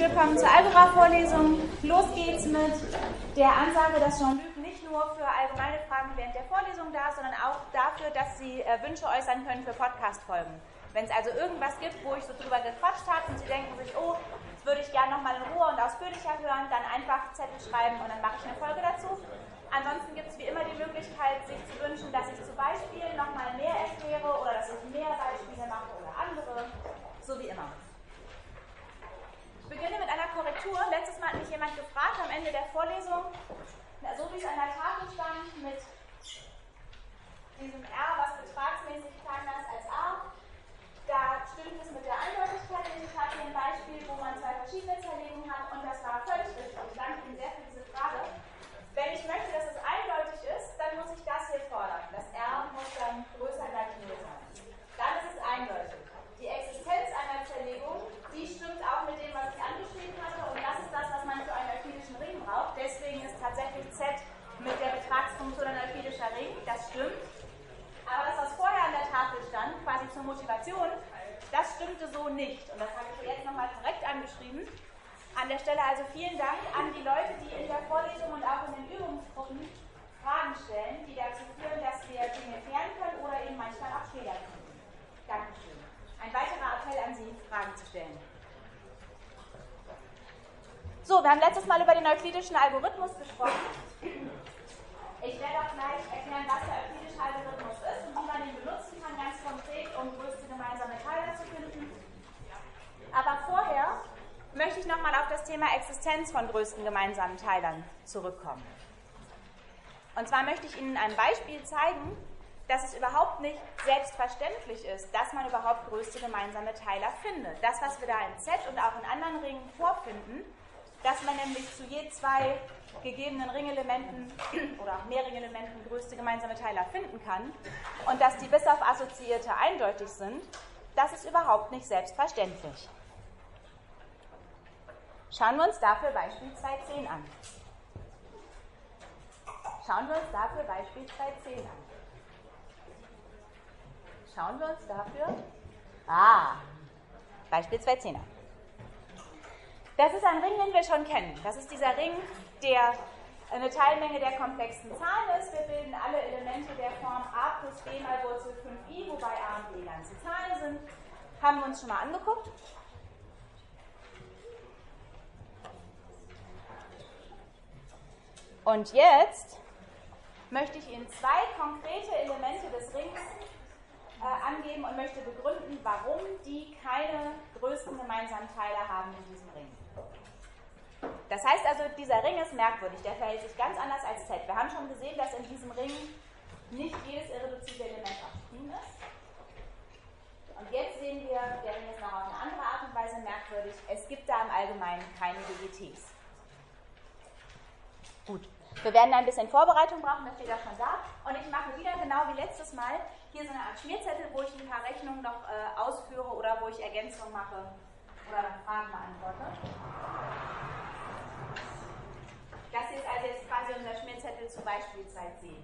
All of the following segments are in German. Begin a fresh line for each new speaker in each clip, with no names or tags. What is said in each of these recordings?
willkommen zur Algebra-Vorlesung. Los geht's mit der Ansage, dass Jean-Luc nicht nur für allgemeine Fragen während der Vorlesung da ist, sondern auch dafür, dass Sie Wünsche äußern können für Podcast-Folgen. Wenn es also irgendwas gibt, wo ich so drüber gequatscht habe und Sie denken sich, oh, das würde ich gerne nochmal in Ruhe und ausführlicher hören, dann einfach Zettel schreiben und dann mache ich eine Folge dazu. Ansonsten gibt es wie immer die Möglichkeit, sich zu wünschen, dass ich zu Beispielen nochmal mehr erkläre oder dass ich mehr Beispiele mache oder andere, so wie immer. Ich beginne mit einer Korrektur. Letztes Mal hat mich jemand gefragt am Ende der Vorlesung, so wie es an der Tafel stand, mit diesem R, was betragsmäßig kleiner ist als A, da stimmt es mit der Eindeutigkeit. Ich hatte hier ein Beispiel, wo man zwei verschiedene Zerlegungen hat und das war völlig richtig. Ich danke Ihnen sehr für diese Frage. Wenn ich möchte, dass es eindeutig ist, dann muss ich das hier fordern. Das R muss dann größer gleich 0 sein. Dann ist es eindeutig. Die Existenz einer Zerlegung, die stimmt auch mit dem, was ich angeschrieben hatte, und das ist das, was man für einen euklidischen Ring braucht. Deswegen ist tatsächlich Z mit der Betragsfunktion ein euklidischer Ring. Das stimmt. Aber das, was vorher an der Tafel stand, quasi zur Motivation, das stimmte so nicht. Und das habe ich jetzt nochmal korrekt angeschrieben. An der Stelle also vielen Dank an die Leute, die in der Vorlesung und auch in den Übungsgruppen Fragen stellen, die dazu führen, dass wir Dinge klären können oder eben manchmal auch Fehler finden. Dankeschön. Ein weiterer Appell an Sie, Fragen zu stellen. So, wir haben letztes Mal über den euklidischen Algorithmus gesprochen. Ich werde auch gleich erklären, was der euklidische Algorithmus ist und wie man ihn benutzen kann, ganz konkret, um größte gemeinsame Teiler zu finden. Aber vorher möchte ich nochmal auf das Thema Existenz von größten gemeinsamen Teilern zurückkommen. Und zwar möchte ich Ihnen ein Beispiel zeigen, dass es überhaupt nicht selbstverständlich ist, dass man überhaupt größte gemeinsame Teiler findet. Das, was wir da in Z und auch in anderen Ringen vorfinden, dass man nämlich zu je zwei gegebenen Ringelementen oder auch mehr Ringelementen größte gemeinsame Teiler finden kann und dass die bis auf Assoziierte eindeutig sind, das ist überhaupt nicht selbstverständlich. Schauen wir uns dafür Beispiel 2.10 an. Schauen wir uns dafür Beispiel 2.10 an. Schauen wir uns dafür Beispiel 2.10 an. Das ist ein Ring, den wir schon kennen. Das ist dieser Ring, der eine Teilmenge der komplexen Zahlen ist. Wir bilden alle Elemente der Form a plus b mal Wurzel 5i, wobei a und b ganze Zahlen sind. Haben wir uns schon mal angeguckt. Und jetzt möchte ich Ihnen zwei konkrete Elemente des Rings angeben und möchte begründen, warum die keine größten gemeinsamen Teiler haben in diesem Ring. Das heißt also, dieser Ring ist merkwürdig, der verhält sich ganz anders als Z. Wir haben schon gesehen, dass in diesem Ring nicht jedes irreduzible Element auch prime ist. Und jetzt sehen wir, der Ring ist noch auf eine andere Art und Weise merkwürdig. Es gibt da im Allgemeinen keine DGTs. Gut, wir werden ein bisschen Vorbereitung brauchen, das steht ja schon da. Und ich mache wieder genau wie letztes Mal hier so eine Art Schmierzettel, wo ich ein paar Rechnungen noch ausführe oder wo ich Ergänzungen mache oder Fragen beantworte. Das hier ist also jetzt quasi unser Schmierzettel zu Beispiel 2.10.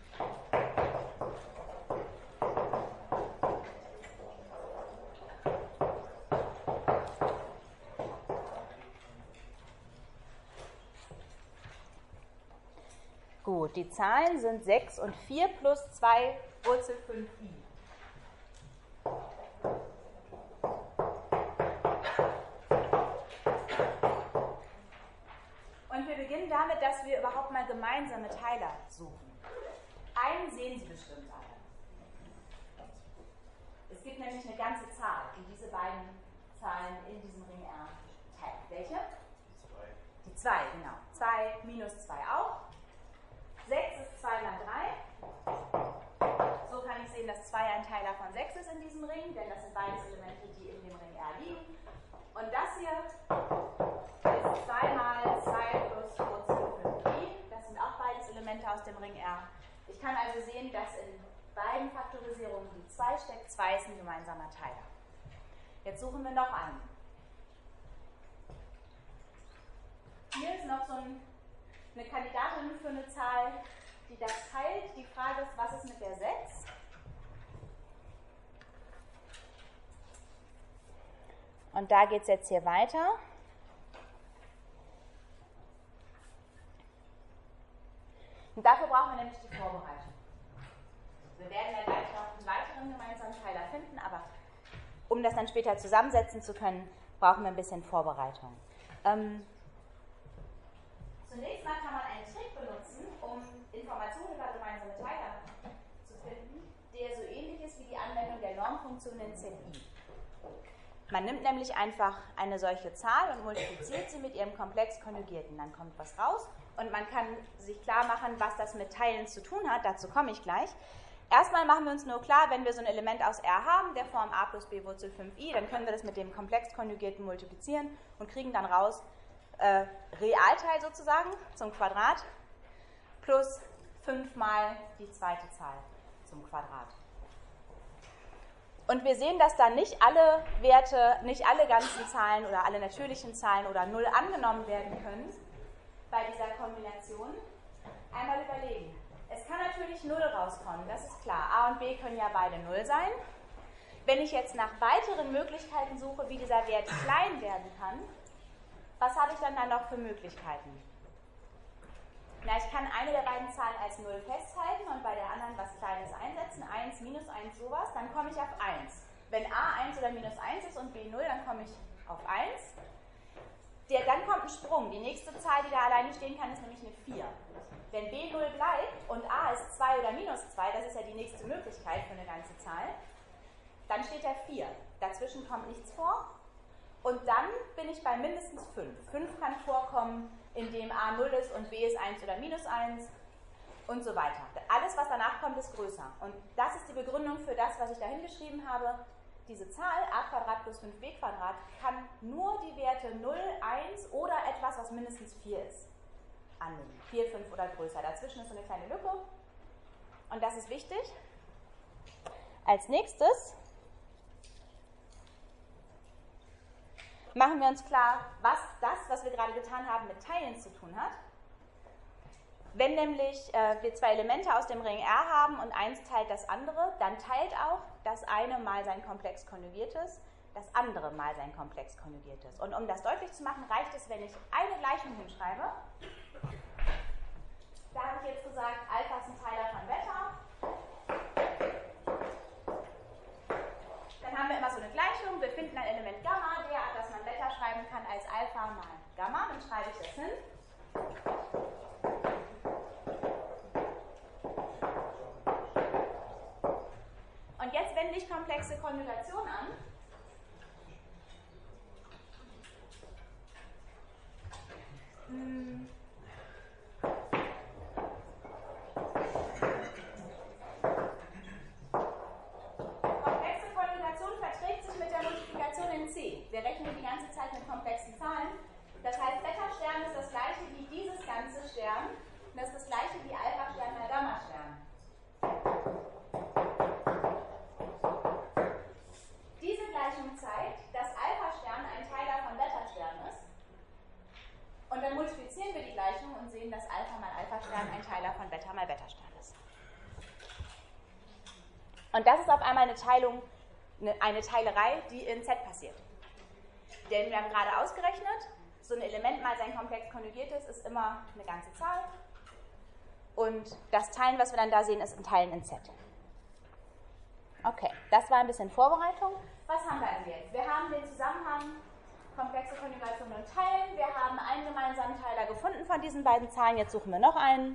Gut, die Zahlen sind 6 und 4 plus 2 Wurzel 5i. Und wir beginnen damit, dass wir überhaupt mal gemeinsame Teiler suchen. Einen sehen Sie bestimmt alle. Es gibt nämlich eine ganze Zahl, die diese beiden Zahlen in diesem Ring R teilt. Welche? Die 2, genau. 2 minus 2 auch. 6 ist 2 mal 3. So kann ich sehen, dass 2 ein Teiler von 6 ist in diesem Ring, denn das sind beides Elemente, die in dem Ring R liegen. Und das hier ist 2 mal 2 plus Wurzel 5i. Das sind auch beides Elemente aus dem Ring R. Ich kann also sehen, dass in beiden Faktorisierungen die 2 steckt. 2 ist ein gemeinsamer Teiler. Jetzt suchen wir noch einen. Hier ist noch so eine Kandidatin für eine Zahl, die das teilt. Die Frage ist, was ist mit der 6? Und da geht es jetzt hier weiter. Und dafür brauchen wir nämlich die Vorbereitung. Wir werden dann gleich noch einen weiteren gemeinsamen Teiler finden, aber um das dann später zusammensetzen zu können, brauchen wir ein bisschen Vorbereitung. Zunächst mal kann man einen Trick benutzen, um Informationen über gemeinsame Teiler zu finden, der so ähnlich ist wie die Anwendung der Normfunktion in ZI. Man nimmt nämlich einfach eine solche Zahl und multipliziert sie mit ihrem Komplex Konjugierten. Dann kommt was raus und man kann sich klar machen, was das mit Teilen zu tun hat. Dazu komme ich gleich. Erstmal machen wir uns nur klar, wenn wir so ein Element aus R haben, der Form a plus b Wurzel 5i, dann können wir das mit dem Komplex Konjugierten multiplizieren und kriegen dann raus Realteil sozusagen zum Quadrat plus 5 mal die zweite Zahl zum Quadrat. Und wir sehen, dass da nicht alle Werte, nicht alle ganzen Zahlen oder alle natürlichen Zahlen oder 0 angenommen werden können bei dieser Kombination. Einmal überlegen. Es kann natürlich 0 rauskommen, das ist klar. A und B können ja beide 0 sein. Wenn ich jetzt nach weiteren Möglichkeiten suche, wie dieser Wert klein werden kann, was habe ich dann noch für Möglichkeiten? Na, ich kann eine der beiden Zahlen als 0 festhalten und bei der anderen was Kleines einsetzen, 1, minus 1, sowas, dann komme ich auf 1. Wenn a 1 oder minus 1 ist und b 0, dann komme ich auf 1. Dann kommt ein Sprung. Die nächste Zahl, die da alleine stehen kann, ist nämlich eine 4. Wenn b 0 bleibt und a ist 2 oder minus 2, das ist ja die nächste Möglichkeit für eine ganze Zahl, dann steht da 4. Dazwischen kommt nichts vor. Und dann bin ich bei mindestens 5. 5 kann vorkommen, indem a 0 ist und b ist 1 oder minus 1 und so weiter. Alles, was danach kommt, ist größer. Und das ist die Begründung für das, was ich da hingeschrieben habe. Diese Zahl, a² plus 5b² kann nur die Werte 0, 1 oder etwas, was mindestens 4 ist, annehmen. 4, 5 oder größer. Dazwischen ist so eine kleine Lücke. Und das ist wichtig. Als nächstes machen wir uns klar, was das, was wir gerade getan haben, mit Teilen zu tun hat. Wenn nämlich wir zwei Elemente aus dem Ring R haben und eins teilt das andere, dann teilt auch das eine mal sein Komplex Konjugiertes, das andere mal sein Komplex Konjugiertes. Und um das deutlich zu machen, reicht es, wenn ich eine Gleichung hinschreibe. Da habe ich jetzt gesagt, Alpha ist ein Teiler von Beta. Dann haben wir immer so eine Gleichung. Wir finden ein Element Gamma, derart, dass man Beta schreiben kann als Alpha mal Gamma. Dann schreibe ich das hin. Und jetzt wende ich komplexe Konjugation an. Komplexe Konjugation verträgt sich mit der Multiplikation in C. Wir rechnen die ganze Zeit mit komplexen Zahlen. Das heißt, Beta-Stern ist das gleiche wie dieses ganze Stern. Und das ist das gleiche wie Alpha-Stern mal Gamma-Stern. Diese Gleichung zeigt, dass Alpha-Stern ein Teiler von Beta-Stern ist. Und dann multiplizieren wir die Gleichung und sehen, dass Alpha mal Alpha-Stern ein Teiler von Beta mal Beta-Stern ist. Und das ist auf einmal eine Teilung, eine Teilerei, die in Z passiert. Denn wir haben gerade ausgerechnet, so ein Element mal sein Komplex konjugiertes ist immer eine ganze Zahl. Und das Teilen, was wir dann da sehen, ist ein Teilen in Z. Okay, das war ein bisschen Vorbereitung. Was haben wir also jetzt? Wir haben den Zusammenhang komplexe Konjugation und Teilen. Wir haben einen gemeinsamen Teiler gefunden von diesen beiden Zahlen. Jetzt suchen wir noch einen.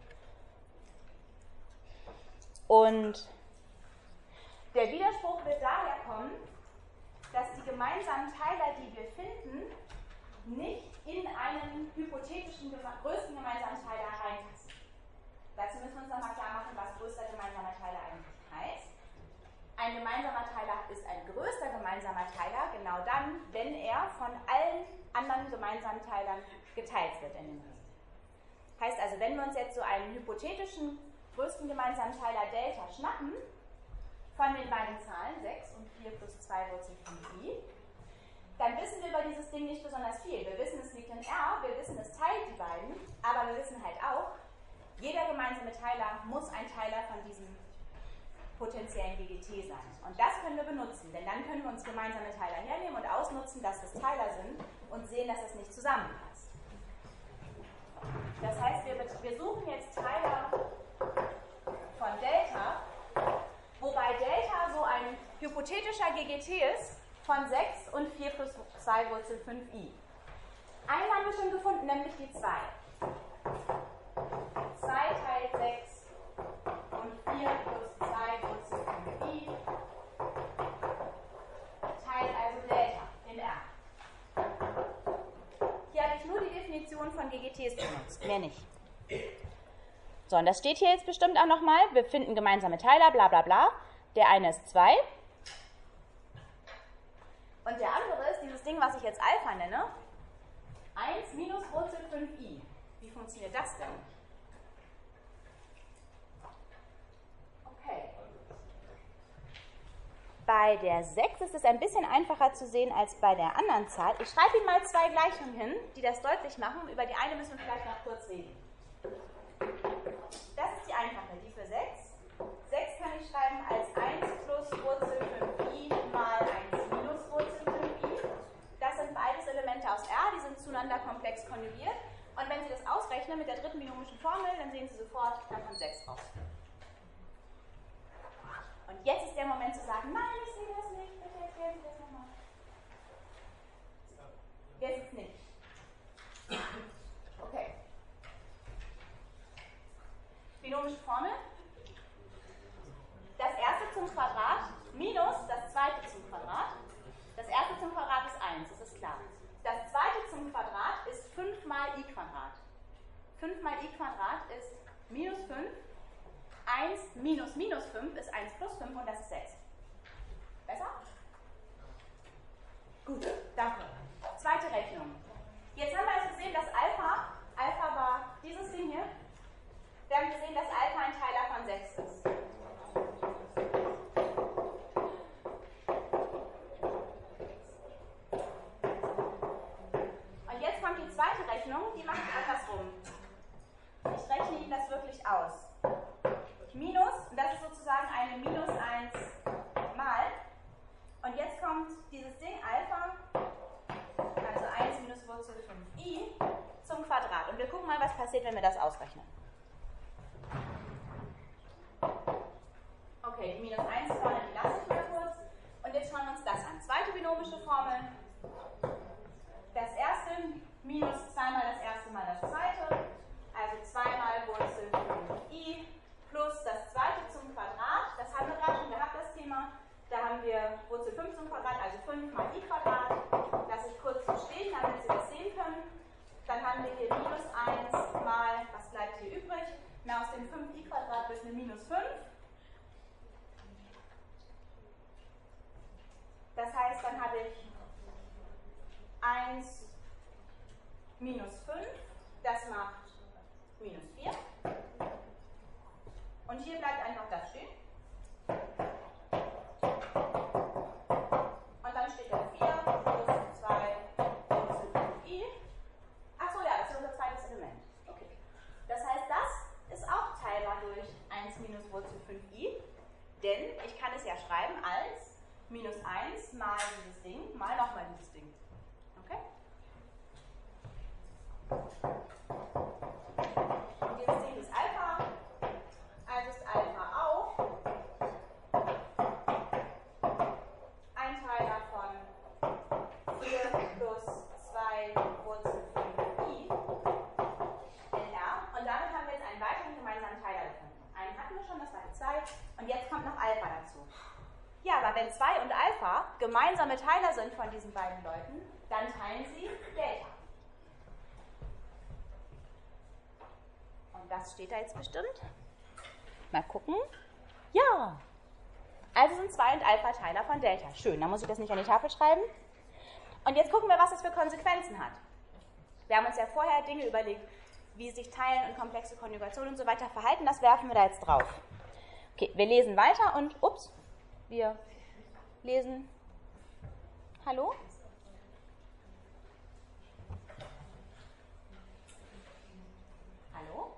Und der Widerspruch wird daher kommen, dass die gemeinsamen Teiler, die wir finden, nicht in einen hypothetischen größten gemeinsamen Teiler reinpassen. Dazu müssen wir uns nochmal klar machen, was größter gemeinsamer Teiler eigentlich heißt. Ein gemeinsamer Teiler ist ein größter gemeinsamer Teiler, genau dann, wenn er von allen anderen gemeinsamen Teilern geteilt wird in dem Ring. Heißt also, wenn wir uns jetzt so einen hypothetischen größten gemeinsamen Teiler Delta schnappen, von den beiden Zahlen 6 und 4 plus 2 Wurzel 5i, dann wissen wir über dieses Ding nicht besonders viel. Wir wissen, es liegt in R, wir wissen, es teilt die beiden, aber wir wissen halt auch, jeder gemeinsame Teiler muss ein Teiler von diesem potenziellen GGT sein. Und das können wir benutzen, denn dann können wir uns gemeinsame Teiler hernehmen und ausnutzen, dass das Teiler sind und sehen, dass das nicht zusammenpasst. Das heißt, wir suchen jetzt Teiler von Delta, wobei Delta so ein hypothetischer GGT ist von 6 und 4 plus 2 Wurzel 5i. Einen haben wir schon gefunden, nämlich die 2. 2 teilt 6 und 4 plus 2 Wurzel 5i teilt also Delta in R. Hier habe ich nur die Definition von GGTs benutzt, mehr nicht. So, und das steht hier jetzt bestimmt auch nochmal. Wir finden gemeinsame Teiler, bla bla bla. Der eine ist 2. Und der andere ist dieses Ding, was ich jetzt Alpha nenne. 1 minus Wurzel 5i. Wie funktioniert das denn? Okay. Bei der 6 ist es ein bisschen einfacher zu sehen als bei der anderen Zahl. Ich schreibe Ihnen mal 2 Gleichungen hin, die das deutlich machen. Über die eine müssen wir vielleicht noch kurz reden. Das ist die einfache, die für 6. 6 kann ich schreiben als 1 plus Wurzel 5i mal 1 minus Wurzel 5i. Das sind beides Elemente aus R, die sind zueinander komplex konjugiert. Und wenn Sie das ausrechnen mit der dritten binomischen Formel, dann sehen Sie sofort, da kommt 6 raus. Und jetzt ist der Moment zu sagen, nein, ich sehe das nicht, bitte erklären Sie das nochmal. Jetzt ist nicht. Okay. Binomische Formel. Das erste zum Quadrat minus das zweite zum Quadrat. Das erste zum Quadrat ist 1, das ist klar. Das zweite zum Quadrat ist 5 mal i Quadrat. 5 mal i Quadrat ist minus 5. 1 minus minus 5 ist 1 plus 5 und das ist 6. Besser? Gut, danke. Zweite Rechnung. Jetzt haben wir also gesehen, dass Alpha war dieses Ding hier. Wir haben gesehen, dass Alpha ein Teiler von 6 ist. Und jetzt kommt die zweite Rechnung, die mache ich andersrum. Ich rechne Ihnen das wirklich aus. Minus, und das ist sozusagen eine minus 1 mal. Und jetzt kommt dieses Ding Alpha, also 1 minus Wurzel 5i zum Quadrat. Und wir gucken mal, was passiert, wenn wir das ausrechnen. Okay, die minus 1 vorne, die lasse ich mal kurz. Und jetzt schauen wir uns das an. Zweite binomische Formel. Das erste minus 2 mal das erste mal das zweite. Also 2 mal Wurzel 5i plus das zweite zum Quadrat. Das haben wir gerade schon gehabt, das Thema. Da haben wir Wurzel 5 zum Quadrat, also 5 mal i Quadrat. Lasse ich kurz so stehen, damit Sie das sehen können. Dann haben wir hier minus 1 mal, was bleibt hier übrig? Na, aus dem 5i Quadrat wird eine minus 5. Das heißt, dann habe ich 1 minus 5, das macht minus 4. Und hier bleibt einfach das stehen. Und dann steht da 4 plus 2 Wurzel 5i. Achso, ja, das ist unser zweites Element. Okay. Das heißt, das ist auch teilbar durch 1 minus Wurzel 5i. Denn ich kann es ja schreiben als minus 1 mal dieses Ding mal nochmal dieses Ding. Okay? Und dieses Ding ist Alpha. Also ist Alpha auch ein Teiler von 4 plus 2 Wurzel 5i in R. Und damit haben wir jetzt einen weiteren gemeinsamen Teiler gefunden. Einen hatten wir schon, das war die 2. Und jetzt kommt noch Alpha dazu. Ja, aber wenn 2 und Alpha gemeinsame Teiler sind von diesen beiden Leuten, dann teilen sie Delta. Und das steht da jetzt bestimmt. Mal gucken. Ja. Also sind 2 und Alpha Teiler von Delta. Schön, dann muss ich das nicht an die Tafel schreiben. Und jetzt gucken wir, was das für Konsequenzen hat. Wir haben uns ja vorher Dinge überlegt, wie sich Teilen und komplexe Konjugationen und so weiter verhalten. Das werfen wir da jetzt drauf. Okay, wir lesen weiter und, ups, wir lesen. Hallo? Hallo?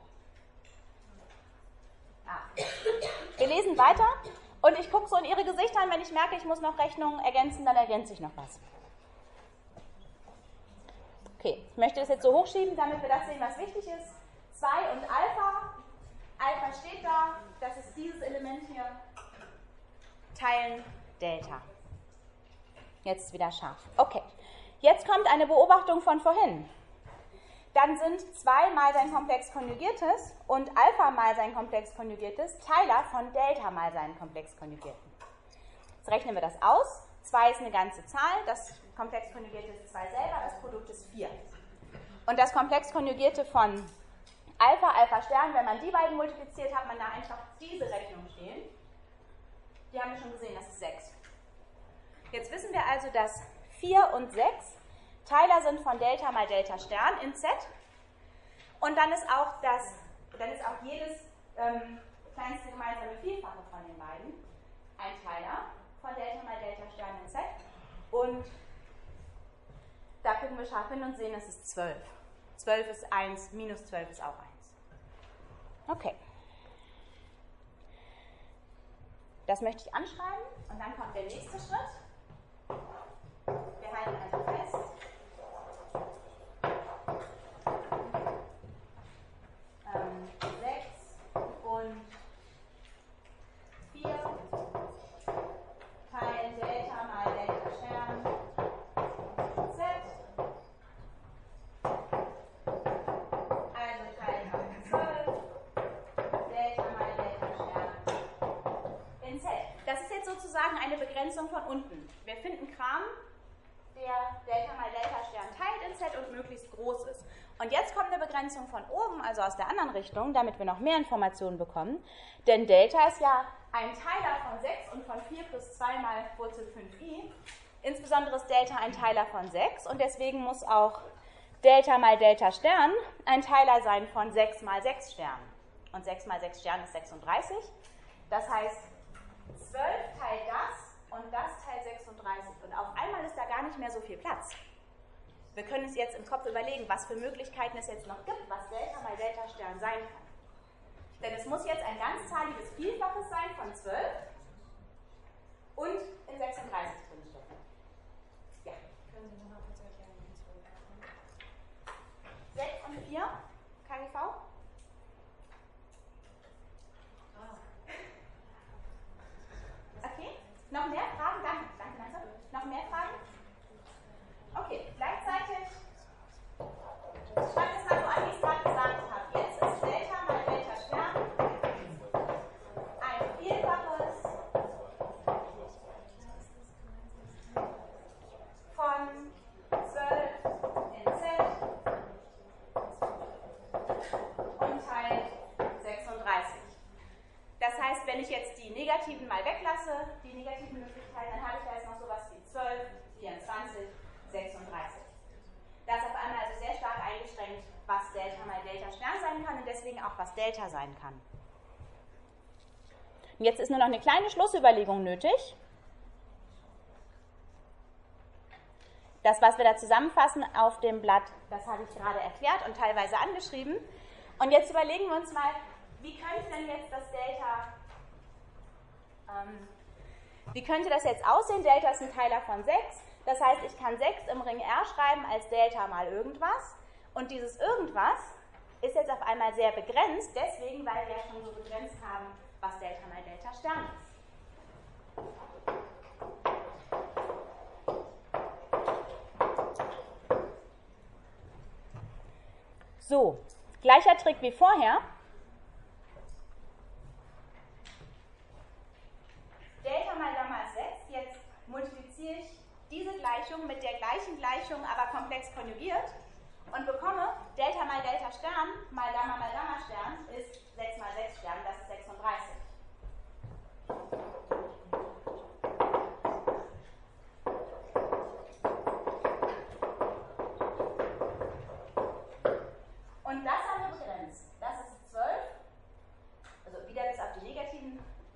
Wir lesen weiter und ich gucke so in Ihre Gesichter an, wenn ich merke, ich muss noch Rechnungen ergänzen, dann ergänze ich noch was. Okay, ich möchte das jetzt so hochschieben, damit wir das sehen, was wichtig ist. 2 und Alpha. Alpha steht da, das ist dieses Element hier. Teilen Delta. Jetzt ist wieder scharf. Okay, jetzt kommt eine Beobachtung von vorhin. Dann sind 2 mal sein Komplex konjugiertes und Alpha mal sein Komplex konjugiertes Teiler von Delta mal seinen Komplex konjugierten. Jetzt rechnen wir das aus. 2 ist eine ganze Zahl, das Komplex konjugierte ist 2 selber, das Produkt ist 4. Und das Komplex konjugierte von Alpha, Alpha Stern, wenn man die beiden multipliziert, hat man da einfach diese Rechnung stehen. Die haben wir schon gesehen, das ist 6. Jetzt wissen wir also, dass 4 und 6 Teiler sind von Delta mal Delta Stern in Z. Und dann ist auch jedes kleinste gemeinsame Vielfache von den beiden ein Teiler von Delta mal Delta Stern in Z. Und da gucken wir scharf hin und sehen, es ist 12. 12 ist 1, minus 12 ist auch 1. Okay. Das möchte ich anschreiben und dann kommt der nächste Schritt. Wir halten also fest. Und 4 teilen Delta mal Delta Stern Z. Also teilen wir 12 Delta mal Delta Stern in Z. Das ist jetzt sozusagen eine Begrenzung von unten. Wir finden Kram, der Delta mal Delta Stern teilt in Z und möglichst groß ist. Und jetzt kommt eine Begrenzung von oben, also aus der anderen Richtung, damit wir noch mehr Informationen bekommen. Denn Delta ist ja ein Teiler von 6 und von 4 plus 2 mal Wurzel 5i. Insbesondere ist Delta ein Teiler von 6 und deswegen muss auch Delta mal Delta Stern ein Teiler sein von 6 mal 6 Sternen. Und 6 mal 6 Sternen ist 36. Das heißt, 12 teilt das und das teilt 36. Und auf einmal ist da gar nicht mehr so viel Platz. Wir können uns jetzt im Kopf überlegen, was für Möglichkeiten es jetzt noch gibt, was Delta mal Delta Stern sein kann. Denn es muss jetzt ein ganzzahliges Vielfaches sein von 12 und in 36 drinstecken. Ja. Können Sie nochmal kurz erklären, wie 12 6 und 4, KGV? Okay. Noch mehr Fragen? Danke. Noch mehr Fragen? Okay, gleichzeitig schreibt es mal so an, wie ich es gerade gesagt habe. Jetzt ist Delta mal Delta Stern ein Vielfaches von 12 in Z und teilt 36. Das heißt, wenn ich jetzt die negativen mal weglasse, die negativen Möglichkeiten, dann habe ich da jetzt noch sowas wie 12, 24, 36. Da ist auf einmal also sehr stark eingeschränkt, was Delta mal Delta Stern sein kann und deswegen auch, was Delta sein kann. Und jetzt ist nur noch eine kleine Schlussüberlegung nötig. Das, was wir da zusammenfassen auf dem Blatt, das habe ich gerade erklärt und teilweise angeschrieben. Und jetzt überlegen wir uns mal, wie könnte denn jetzt das Delta, wie könnte das jetzt aussehen? Delta ist ein Teiler von 6. Das heißt, ich kann 6 im Ring R schreiben als Delta mal irgendwas. Und dieses irgendwas ist jetzt auf einmal sehr begrenzt, deswegen, weil wir ja schon so begrenzt haben, was Delta mal Delta Stern ist. So, gleicher Trick wie vorher. Delta mal Gamma ist 6. Jetzt multipliziere ich diese Gleichung mit der gleichen Gleichung, aber komplex konjugiert und bekomme Delta mal Delta Stern mal Gamma Stern ist 6 mal 6 Stern, das ist 36. Und das haben wir begrenzt. Das ist 12, also wieder bis auf die negativen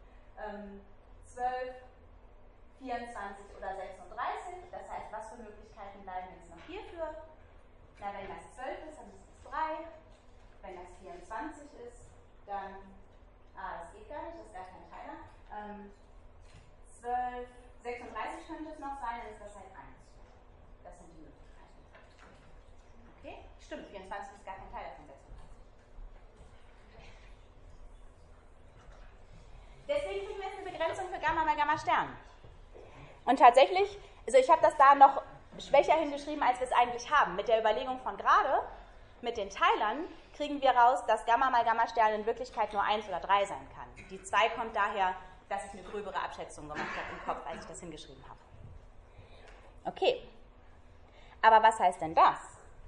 12, 24 oder 36. Das heißt, was für Möglichkeiten bleiben jetzt noch hierfür? Na, wenn das 12 ist, dann ist es 3. Wenn das 24 ist, dann, das geht gar nicht, das ist gar kein Teiler. 12, 36 könnte es noch sein, dann ist das halt 1. Das sind die Möglichkeiten. Sternen. Und tatsächlich, also ich habe das da noch schwächer hingeschrieben, als wir es eigentlich haben. Mit der Überlegung von gerade, mit den Teilern, kriegen wir raus, dass Gamma mal Gamma-Stern in Wirklichkeit nur 1 oder 3 sein kann. Die 2 kommt daher, dass ich eine gröbere Abschätzung gemacht habe im Kopf, als ich das hingeschrieben habe. Okay, aber was heißt denn das?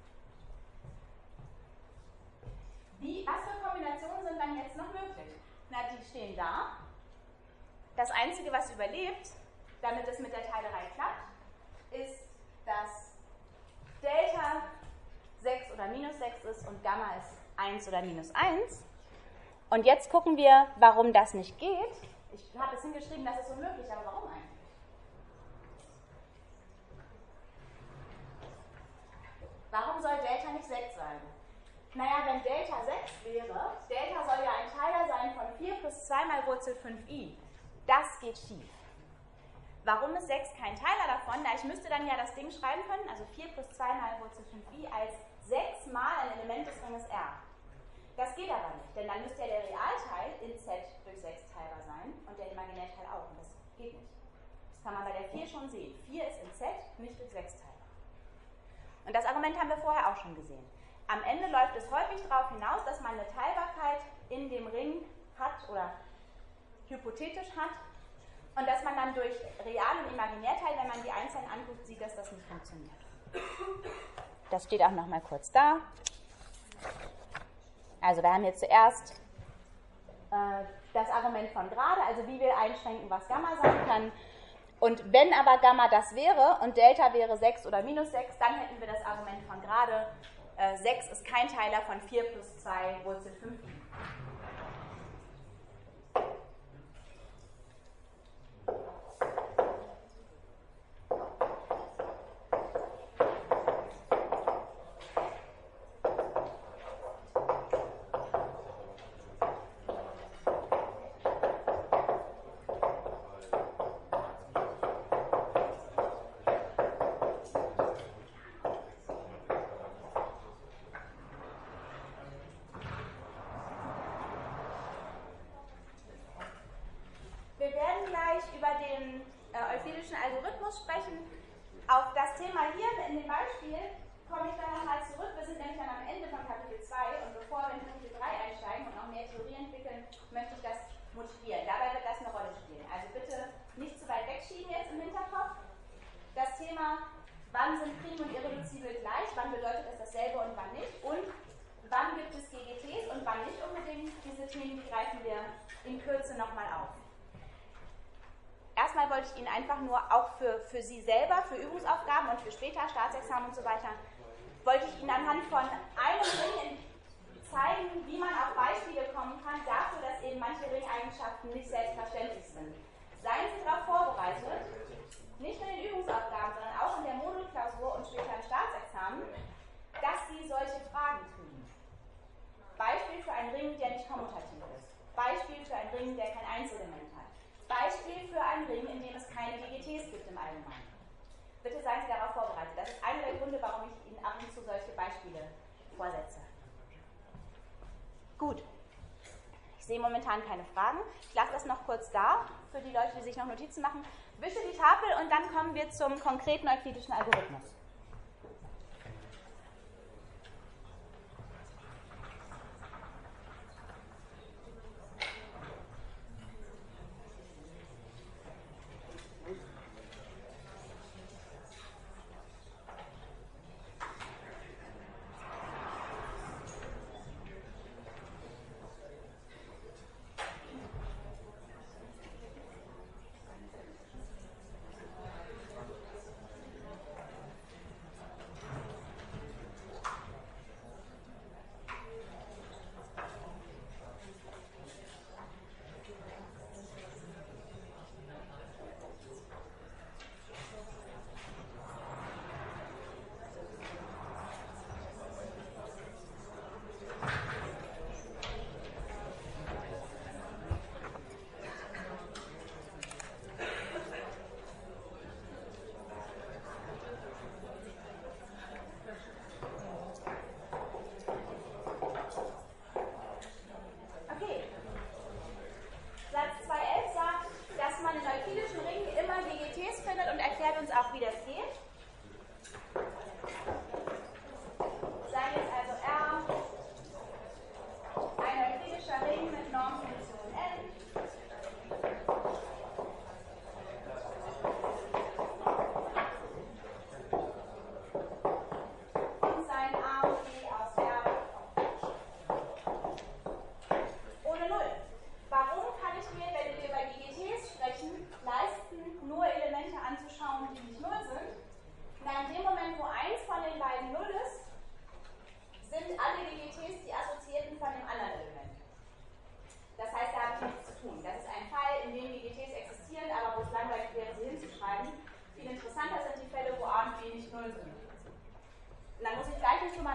Was für Kombinationen sind dann jetzt noch möglich? Na, die stehen da. Das Einzige, was überlebt, damit es mit der Teilerei klappt, ist, dass Delta 6 oder minus 6 ist und Gamma ist 1 oder minus 1. Und jetzt gucken wir, warum das nicht geht. Ich habe es hingeschrieben, das ist unmöglich, aber warum eigentlich? Warum soll Delta nicht 6 sein? Naja, wenn Delta 6 wäre, Delta soll ja ein Teiler sein von 4 plus 2 mal Wurzel 5i. Das geht schief. Warum ist 6 kein Teiler davon? Na, ich müsste dann ja das Ding schreiben können, also 4 plus 2 mal Wurzel 5i, als 6 mal ein Element des Ringes R. Das geht aber nicht, denn dann müsste ja der Realteil in Z durch 6 teilbar sein und der Imaginärteil auch. Und das geht nicht. Das kann man bei der 4 schon sehen. 4 ist in Z nicht durch 6 teilbar. Und das Argument haben wir vorher auch schon gesehen. Am Ende läuft es häufig darauf hinaus, dass man eine Teilbarkeit in dem Ring hat oder hypothetisch hat und dass man dann durch Real- und Imaginärteil, wenn man die einzeln anguckt, sieht, dass das nicht funktioniert. Das steht auch nochmal kurz da. Also wir haben jetzt zuerst das Argument von gerade, also wie wir einschränken, was Gamma sein kann. Und wenn aber Gamma das wäre und Delta wäre 6 oder minus 6, dann hätten wir das Argument von gerade. 6 ist kein Teiler von 4 plus 2 Wurzel 5. Wir werden gleich über den euklidischen Algorithmus sprechen. Auf das Thema hier in dem Beispiel komme ich dann nochmal zurück. Wir sind nämlich dann am Ende von Kapitel 2 und bevor wir in Kapitel 3 einsteigen und noch mehr Theorie entwickeln, möchte ich das motivieren. Dabei wird das eine Rolle spielen. Also bitte nicht zu weit wegschieben jetzt im Hinterkopf. Das Thema, wann sind prim und irreduzibel gleich, wann bedeutet es dasselbe und wann nicht und wann gibt es GGTs und wann nicht unbedingt. Diese Themen, die greifen wir in Kürze nochmal auf. Erstmal wollte ich Ihnen einfach nur auch für Sie selber, für Übungsaufgaben und für später, Staatsexamen und so weiter, wollte ich Ihnen anhand von einem Ring zeigen, wie man auf Beispiele kommen kann dafür, dass eben manche Ringeigenschaften nicht selbstverständlich sind. Seien Sie darauf vorbereitet, nicht nur in den Übungsaufgaben, sondern auch in der Modulklausur und später im Staatsexamen, dass Sie solche Fragen kriegen. Beispiel für einen Ring, der nicht kommutativ ist. Beispiel für einen Ring, der kein Einzelement hat. Beispiel für einen Ring, in dem es keine GGTs gibt im Allgemeinen. Bitte seien Sie darauf vorbereitet. Das ist einer der Gründe, warum ich Ihnen ab und zu solche Beispiele vorsetze. Gut. Ich sehe momentan keine Fragen. Ich lasse das noch kurz da, für die Leute, die sich noch Notizen machen. Wische die Tafel und dann kommen wir zum konkreten euklidischen Algorithmus.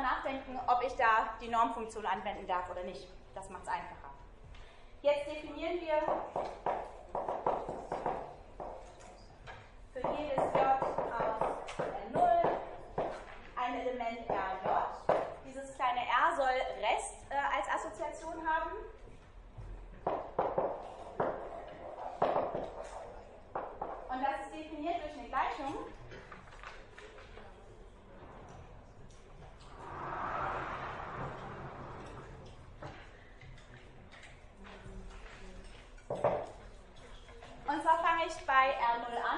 nachdenken, ob ich da die Normfunktion anwenden darf oder nicht. Das macht es einfacher. Jetzt definieren wir für jedes J aus R0 ein Element RJ. Dieses kleine R soll Rest als Assoziation haben. Und das ist definiert durch eine Gleichung. Und zwar fange ich bei R0 an.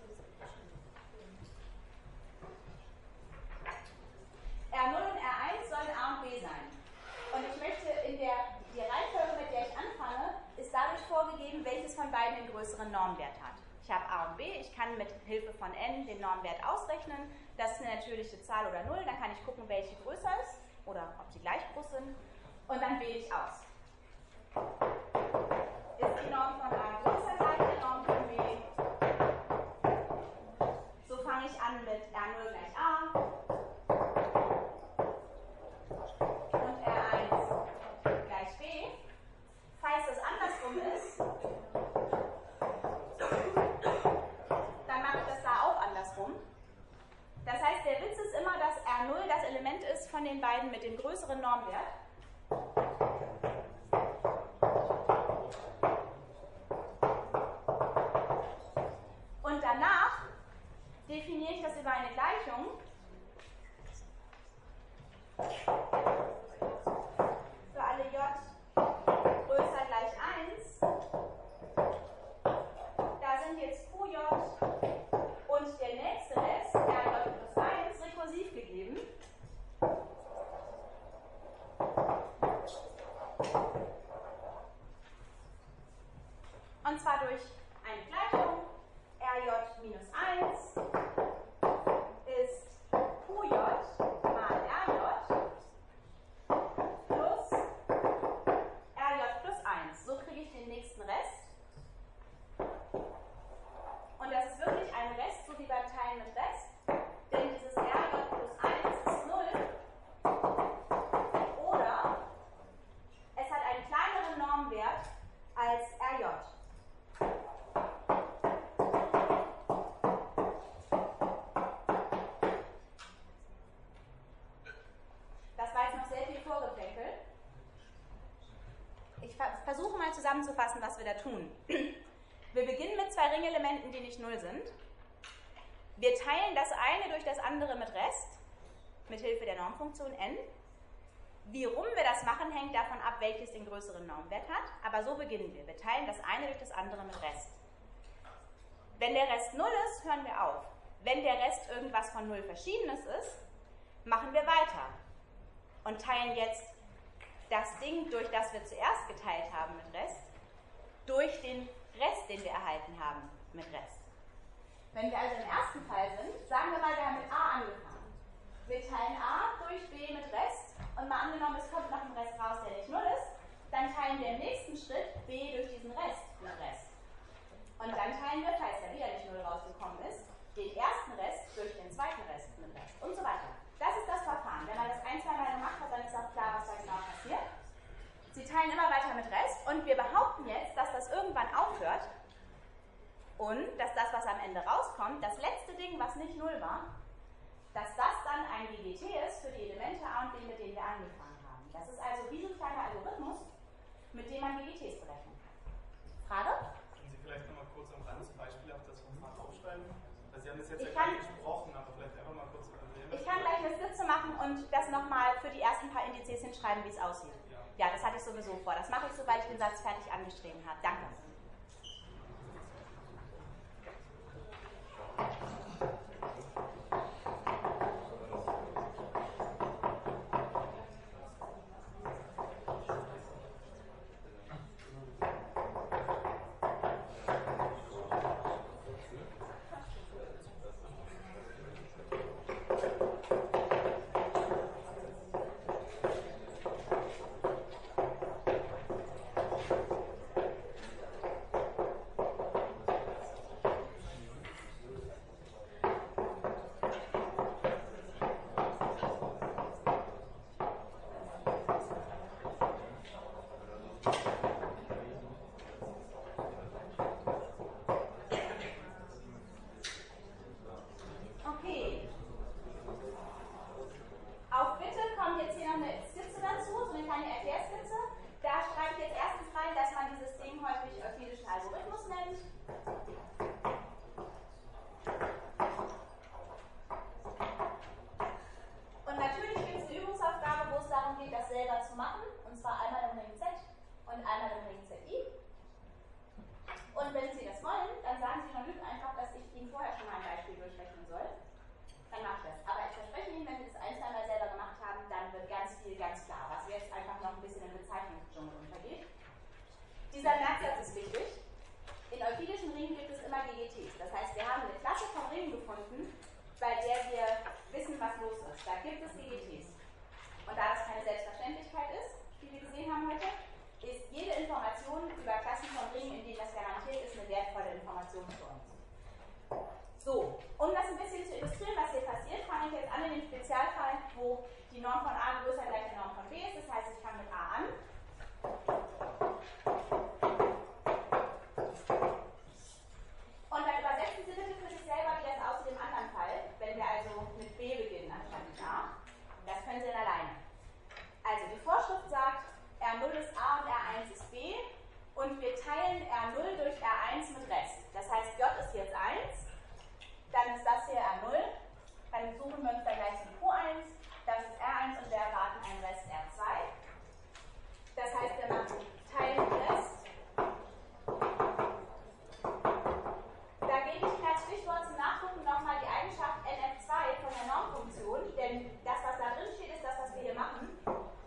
R0 und R1 sollen A und B sein. Und ich möchte die Reihenfolge, mit der ich anfange, ist dadurch vorgegeben, welches von beiden den größeren Normwert hat. Ich habe A und B, ich kann mit Hilfe von n den Normwert ausrechnen. Das ist eine natürliche Zahl oder 0, dann kann ich gucken, welche größer ist oder ob sie gleich groß sind. Und dann wähle ich aus. Ist die Norm von A größer gleich der Norm von B? So fange ich an mit R0 gleich A. Und R1 gleich B. Falls das andersrum ist, dann mache ich das da auch andersrum. Das heißt, der Witz ist immer, dass R0 das Element ist von den beiden mit dem größeren Normwert. Und danach definiere ich das über eine Gleichung. Für alle J größer gleich 1. Da sind jetzt QJ und der nächste Rest, RJ plus 1, rekursiv gegeben. Und zwar durch eine Gleichung. RJ minus 1 ist QJ mal RJ plus RJ plus 1. So kriege ich den nächsten Rest. Und das ist wirklich ein Rest, so wie beim Teilen mit Rest. Denn dieses RJ plus 1 ist 0. Oder es hat einen kleineren Normwert als RJ. Das war jetzt noch sehr viel Vorgeplänkel. Ich versuche mal zusammenzufassen, was wir da tun. Wir beginnen mit zwei Ringelementen, die nicht 0 sind. Wir teilen das eine durch das andere mit Rest, mit Hilfe der Normfunktion n. Wie rum wir das machen, hängt davon ab, welches den größeren Normwert hat. Aber so beginnen wir. Wir teilen das eine durch das andere mit Rest. Wenn der Rest 0 ist, hören wir auf. Wenn der Rest irgendwas von 0 Verschiedenes ist, machen wir weiter. Und teilen jetzt das Ding, durch das wir zuerst geteilt haben mit Rest, durch den Rest, den wir erhalten haben mit Rest. Wenn wir also im ersten Fall sind, sagen wir mal, wir haben mit A angefangen. Wir teilen A durch B mit Rest und mal angenommen, es kommt noch ein Rest raus, der nicht 0 ist, dann teilen wir im nächsten Schritt B durch diesen Rest mit Rest. Und dann teilen wir, falls da wieder nicht 0 rausgekommen ist, den ersten Rest durch den zweiten Rest mit Rest und so weiter. Das ist das Verfahren. Wenn man das ein-, zweimal gemacht hat, dann ist auch klar, was da genau passiert. Sie teilen immer weiter mit Rest und wir behaupten jetzt, dass das irgendwann aufhört und dass das, was am Ende rauskommt, das letzte Ding, was nicht 0 war, dass das dann ein GGT ist für die Elemente A und B, mit denen wir angefangen haben. Das ist also wie so ein kleiner Algorithmus, mit dem man GGTs berechnen kann. Frage?
Können Sie vielleicht nochmal kurz am Rand zum Beispiel auf das Verfahren aufschreiben? Weil Sie haben das jetzt ja gar nicht gesprochen, aber vielleicht einfach mal kurz erklären.
Ich kann gleich eine Skizze machen und das nochmal für die ersten paar Indizes hinschreiben, wie es aussieht. Ja, das hatte ich sowieso vor. Das mache ich, sobald ich den Satz fertig angeschrieben habe. Danke. Dieser Merksatz ist wichtig. In euklidischen Ringen gibt es immer GGTs. Das heißt, wir haben eine Klasse von Ringen gefunden, bei der wir wissen, was los ist. Da gibt es GGTs. Und da das keine Selbstverständlichkeit ist, wie wir gesehen haben heute, ist jede Information über Klassen von Ringen, in denen das garantiert ist, eine wertvolle Information für uns. So, um das ein bisschen zu illustrieren, was hier passiert, fange ich jetzt an in dem Spezialfall, wo die Norm von A größer gleich der Norm von B ist. Das heißt, ich fange mit A an. Und dann übersetzen Sie bitte für sich selber, wie das aussieht im anderen Fall, wenn wir also mit B beginnen anstatt mit A. Das können Sie dann alleine. Also die Vorschrift sagt, R0 ist A und R1 ist B und wir teilen R0 durch R1 mit Rest. Das heißt, J ist jetzt 1, dann ist das hier R0, dann suchen wir uns da gleich den Q1, das ist R1 und wir erwarten einen Rest R2. Das heißt, wir machen Teilen mit Rest. Da gebe ich als Stichwort zum Nachgucken nochmal die Eigenschaft NF2 von der Normfunktion, denn das, was da drin steht, ist das, was wir hier machen.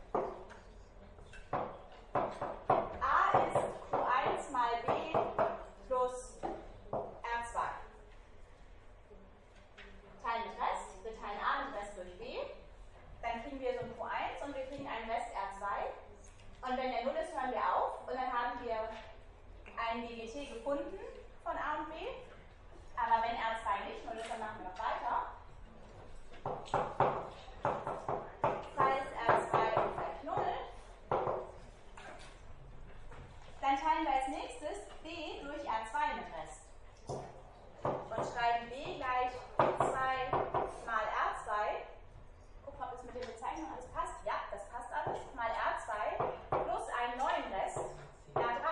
A ist Q1 mal B plus R2. Teilen mit Rest, wir teilen A mit Rest durch B, dann kriegen wir so ein Q1 und wir kriegen einen Rest R2. Und wenn der 0 ist, hören wir auf und dann haben wir ein GGT gefunden von A und B. Aber wenn R2 nicht 0 ist, dann machen wir noch weiter. Falls R2 gleich 0, dann teilen wir als nächstes B durch R2 mit Rest. Und schreiben B gleich 2 mal R2. Gucken, ob es mit den Bezeichnungen alles passt. Ja, das passt alles. Mal R2 plus einen neuen Rest, R3.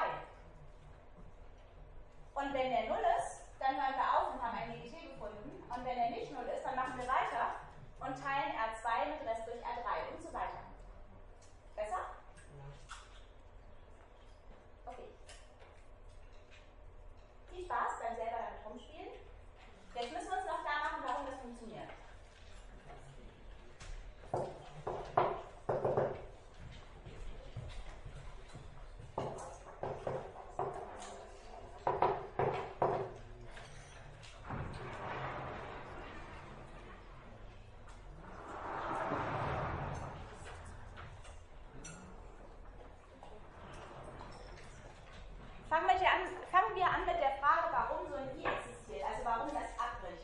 Und wenn der 0 ist, dann hören wir auf und haben ein GGT gefunden. Und wenn er nicht 0 ist, dann machen wir weiter und teilen R2 mit Rest durch R3 und so weiter. Besser? Okay. Viel Spaß beim selber damit rumspielen. Jetzt müssen wir uns noch klar machen, warum das funktioniert. Fangen wir an mit der Frage, warum so ein I existiert, also warum das abbricht.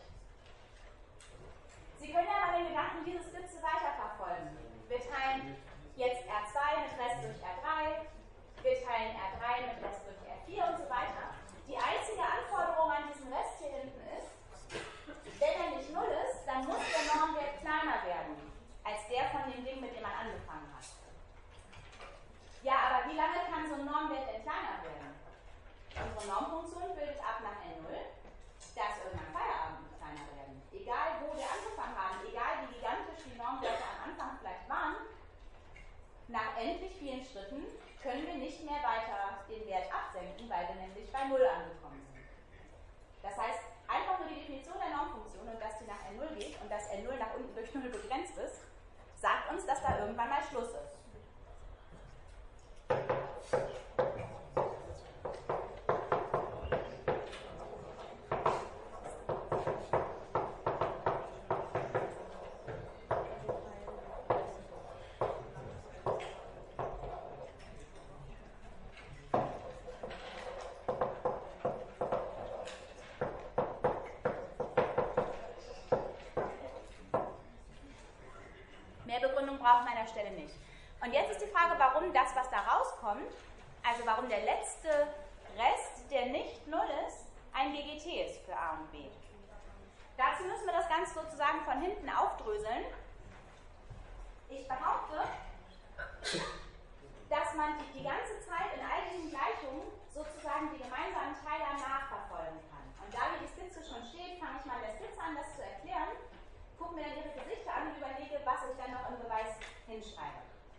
Sie können ja mal den Gedanken diese Skizze weiterverfolgen. Wir teilen jetzt R2 mit Rest durch R3, wir teilen R3 mit Rest durch R4 und so weiter. Die einzige Anforderung an diesen Rest hier hinten ist, wenn er nicht 0 ist, dann muss der Normwert kleiner werden, als der von dem Ding, mit dem man angefangen hat. Ja, aber wie lange kann so ein Normwert denn kleiner werden? Unsere Normfunktion bildet ab nach N0, dass irgendwann Feierabend kleiner werden. Egal, wo wir angefangen haben, egal wie gigantisch die Normwerte am Anfang vielleicht waren, nach endlich vielen Schritten können wir nicht mehr weiter den Wert absenken, weil wir nämlich bei 0 angekommen sind. Das heißt, einfach nur die Definition der Normfunktion und dass die nach N0 geht und dass N0 nach unten durch 0 begrenzt ist, sagt uns, dass da irgendwann mal Schluss ist. Brauchen wir an der Stelle nicht. Und jetzt ist die Frage, warum das, was da rauskommt, also warum der letzte Rest, der nicht 0 ist, ein GGT ist für A und B. Dazu müssen wir das Ganze sozusagen von hinten aufdröseln. Ich behaupte, dass man die ganze Zeit in all diesen Gleichungen sozusagen die gemeinsamen Teiler nachverfolgen kann. Und da hier die Skizze schon steht, fange ich mal an der Skizze an, das zu erklären. Gucke mir dann Ihre Gesichter an und überlege, was ich dann noch im Beweis hinschreibe.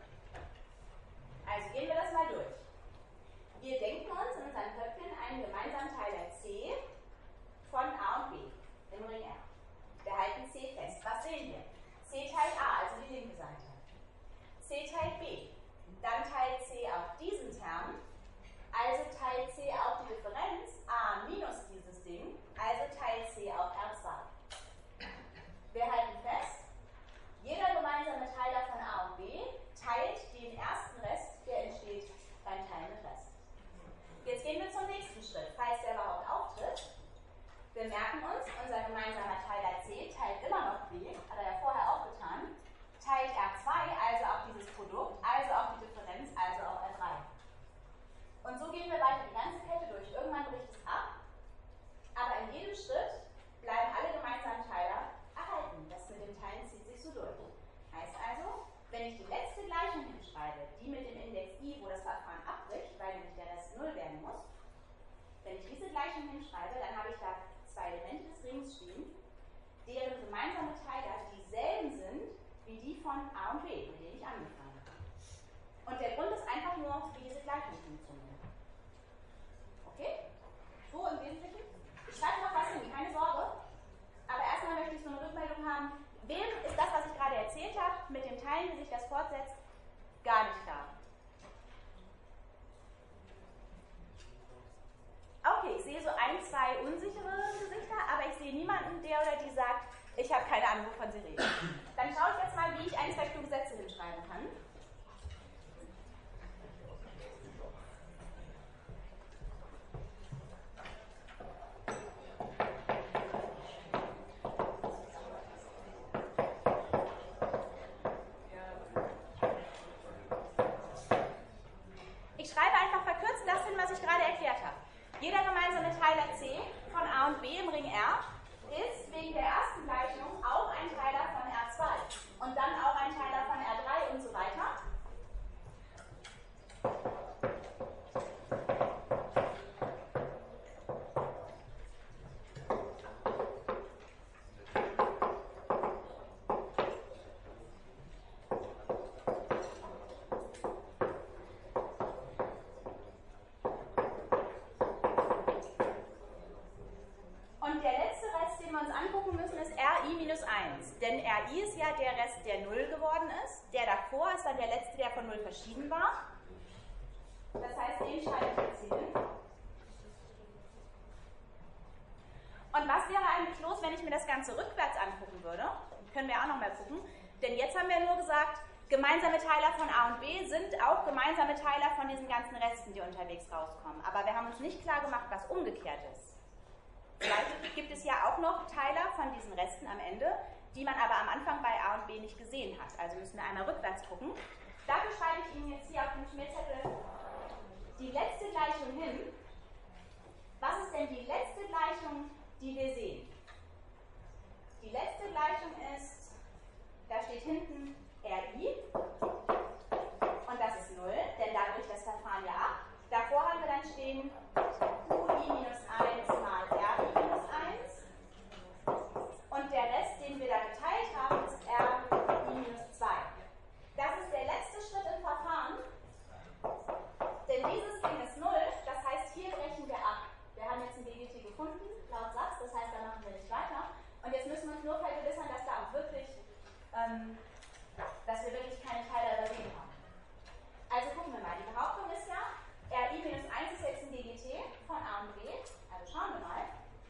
Also gehen wir das mal durch. Wir denken uns in unseren Köpfen einen gemeinsamen Teiler C von A und B im Ring R. Wir halten C fest. Was sehen wir? C Wenn ich die letzte Gleichung hinschreibe, die mit dem Index i, wo das Verfahren abbricht, weil nämlich der Rest 0 werden muss, wenn ich diese Gleichung hinschreibe, dann habe ich da zwei Elemente des Rings stehen, deren gemeinsame Teiler dieselben sind wie die von A und B, mit denen ich angefangen habe. Und der Grund ist einfach nur, wie diese Gleichung funktioniert. Okay? So im Wesentlichen. Ich schreibe noch was hin, keine Sorge. Aber erstmal möchte ich so eine Rückmeldung haben. Wem ist das, was ich gerade erzählt habe, mit dem Teilen, wie sich das fortsetzt, gar nicht klar? Okay, ich sehe so ein, zwei unsichere Gesichter, aber ich sehe niemanden, der oder die sagt, ich habe keine Ahnung, wovon sie reden. Dann schaue ich jetzt mal, wie ich ein, zwei kluge Sätze hinschreiben kann. Ich schreibe einfach verkürzt das hin, was ich gerade erklärt habe. Jeder gemeinsame Teiler C von A und B im Ring R ist wegen der ersten Gleichung auch ein Teiler von R2 und dann auch ein Teiler von R3 und so weiter. Und der letzte Rest, den wir uns angucken müssen, ist RI minus 1. Denn RI ist ja der Rest, der 0 geworden ist. Der davor ist dann der letzte, der von 0 verschieden war. Das heißt, den schreibe ich jetzt hier hin. Und was wäre eigentlich los, wenn ich mir das Ganze rückwärts angucken würde? Können wir auch nochmal gucken. Denn jetzt haben wir nur gesagt, gemeinsame Teiler von A und B sind auch gemeinsame Teiler von diesen ganzen Resten, die unterwegs rauskommen. Aber wir haben uns nicht klar gemacht, was umgekehrt ist. Vielleicht gibt es ja auch noch Teiler von diesen Resten am Ende, die man aber am Anfang bei A und B nicht gesehen hat. Also müssen wir einmal rückwärts gucken. Dafür schreibe ich Ihnen jetzt hier auf dem Schmierzettel die letzte Gleichung hin. Was ist denn die letzte Gleichung, die wir sehen? Die letzte Gleichung ist, da steht hinten RI und das ist 0, denn da bricht das Verfahren ja ab. Davor haben wir dann stehen QI minus 1 mal RI minus 1 und der Rest, den wir da geteilt haben, ist RI minus 2. Das ist der letzte Schritt im Verfahren, denn dieses Ding ist 0, das heißt, hier brechen wir ab. Wir haben jetzt ein BGT gefunden, laut Satz, das heißt, da machen wir nicht weiter. Und jetzt müssen wir uns nur vergewissern, dass da auch wirklich, dass wir wirklich keine Teile übersehen haben. Also gucken wir mal, die Behauptung ist ja, RI minus 1 ist jetzt ein DGT von A und B, also schauen wir mal.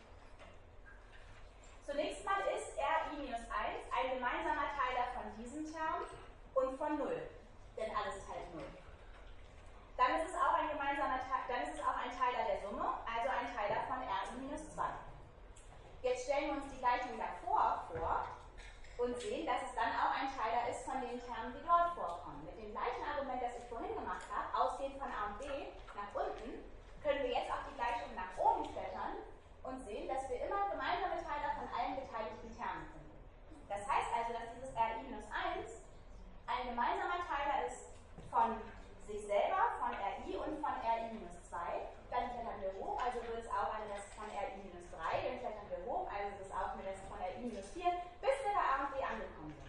Zunächst mal ist RI minus 1 ein gemeinsamer Teiler von diesem Term und von 0, denn alles teilt 0. Dann ist es auch ein gemeinsamer dann ist es auch ein Teiler der Summe, also ein Teiler von RI minus 2. Jetzt stellen wir uns die Gleichung davor vor und sehen, dass es dann auch ein Teiler ist von den Termen, die dort vorkommen. Mit dem gleichen Argument, das ich vorhin gemacht habe, ausgehend von A und B nach unten, können wir jetzt auch die Gleichung nach oben klettern und sehen, dass wir immer gemeinsame Teiler von allen beteiligten Termen finden. Das heißt also, dass dieses RI minus 1 ein gemeinsamer Teiler ist von sich selber, von RI und von RI minus 2. Dann klettern wir hoch, also wird es auch ein Rest von RI minus 3. Dann klettern wir hoch, also ist es auch ein Rest von RI minus 4, bis wir bei A und B angekommen sind.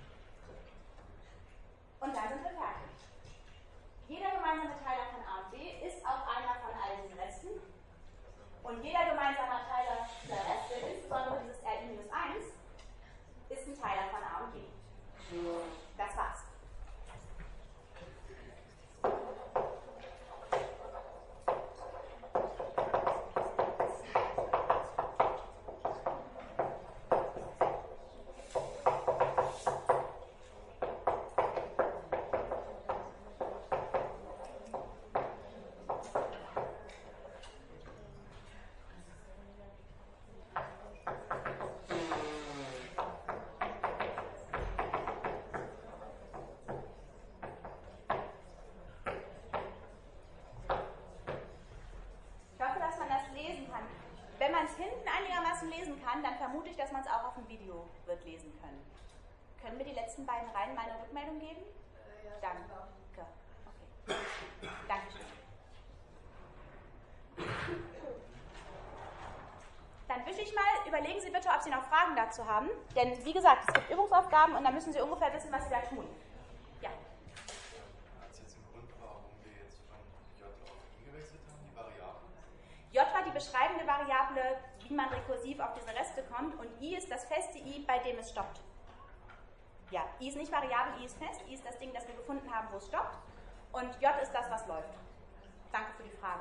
Und dann sind wir fertig. Jeder gemeinsame Teiler von A und B ist auch einer von all diesen Resten. Und jeder gemeinsame Teiler der Reste, insbesondere dieses RI minus 1, ist ein Teiler von A und B. Das war's. Wenn man es hinten einigermaßen lesen kann, dann vermute ich, dass man es auch auf dem Video wird lesen können. Können mir die letzten beiden Reihen mal eine Rückmeldung geben? Danke. Okay. Dankeschön. Dann wische ich mal, überlegen Sie bitte, ob Sie noch Fragen dazu haben. Denn wie gesagt, es gibt Übungsaufgaben und dann müssen Sie ungefähr wissen, was Sie da tun. Ja.
Hat es jetzt einen Grund, warum wir jetzt von J auf I gewechselt haben, die Variable?
J war die beschreibende Variable, wie man rekursiv auf diese Reste kommt, und I ist das feste I, bei dem es stoppt. Ja, I ist nicht variabel, I ist fest, I ist das Ding, das wir gefunden haben, wo es stoppt, und J ist das, was läuft. Danke für die Frage.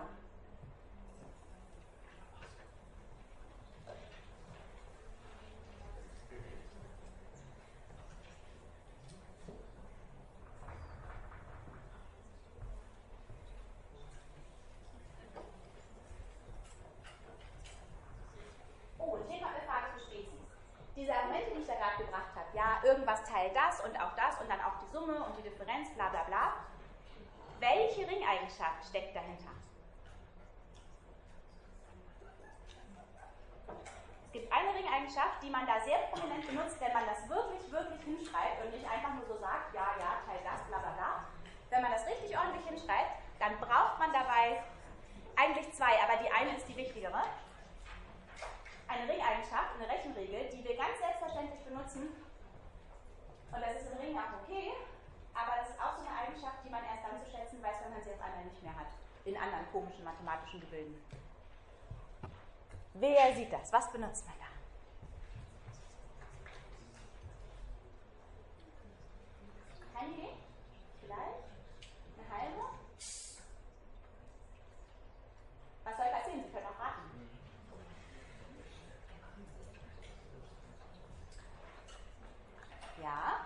Diese Argumente, die ich da gerade gebracht habe, ja, irgendwas teilt das und dann auch die Summe und die Differenz, bla bla bla. Welche Ringeigenschaft steckt dahinter? Es gibt eine Ringeigenschaft, die man da sehr prominent benutzt, wenn man das wirklich, wirklich hinschreibt und nicht einfach nur so sagt, ja, teilt das, bla bla bla. Wenn man das richtig ordentlich hinschreibt, dann braucht man dabei eigentlich zwei, aber die eine ist die wichtigere. Eine Ringeigenschaft, eine Rechenregel, die wir ganz selbstverständlich benutzen. Und das ist im Ring auch okay, aber das ist auch so eine Eigenschaft, die man erst dann zu schätzen weiß, wenn man sie auf einmal nicht mehr hat. In anderen komischen mathematischen Gebilden. Wer sieht das? Was benutzt man da? Keine Idee? Vielleicht? Eine halbe? Was soll passieren? Sie können auch raten. Ja.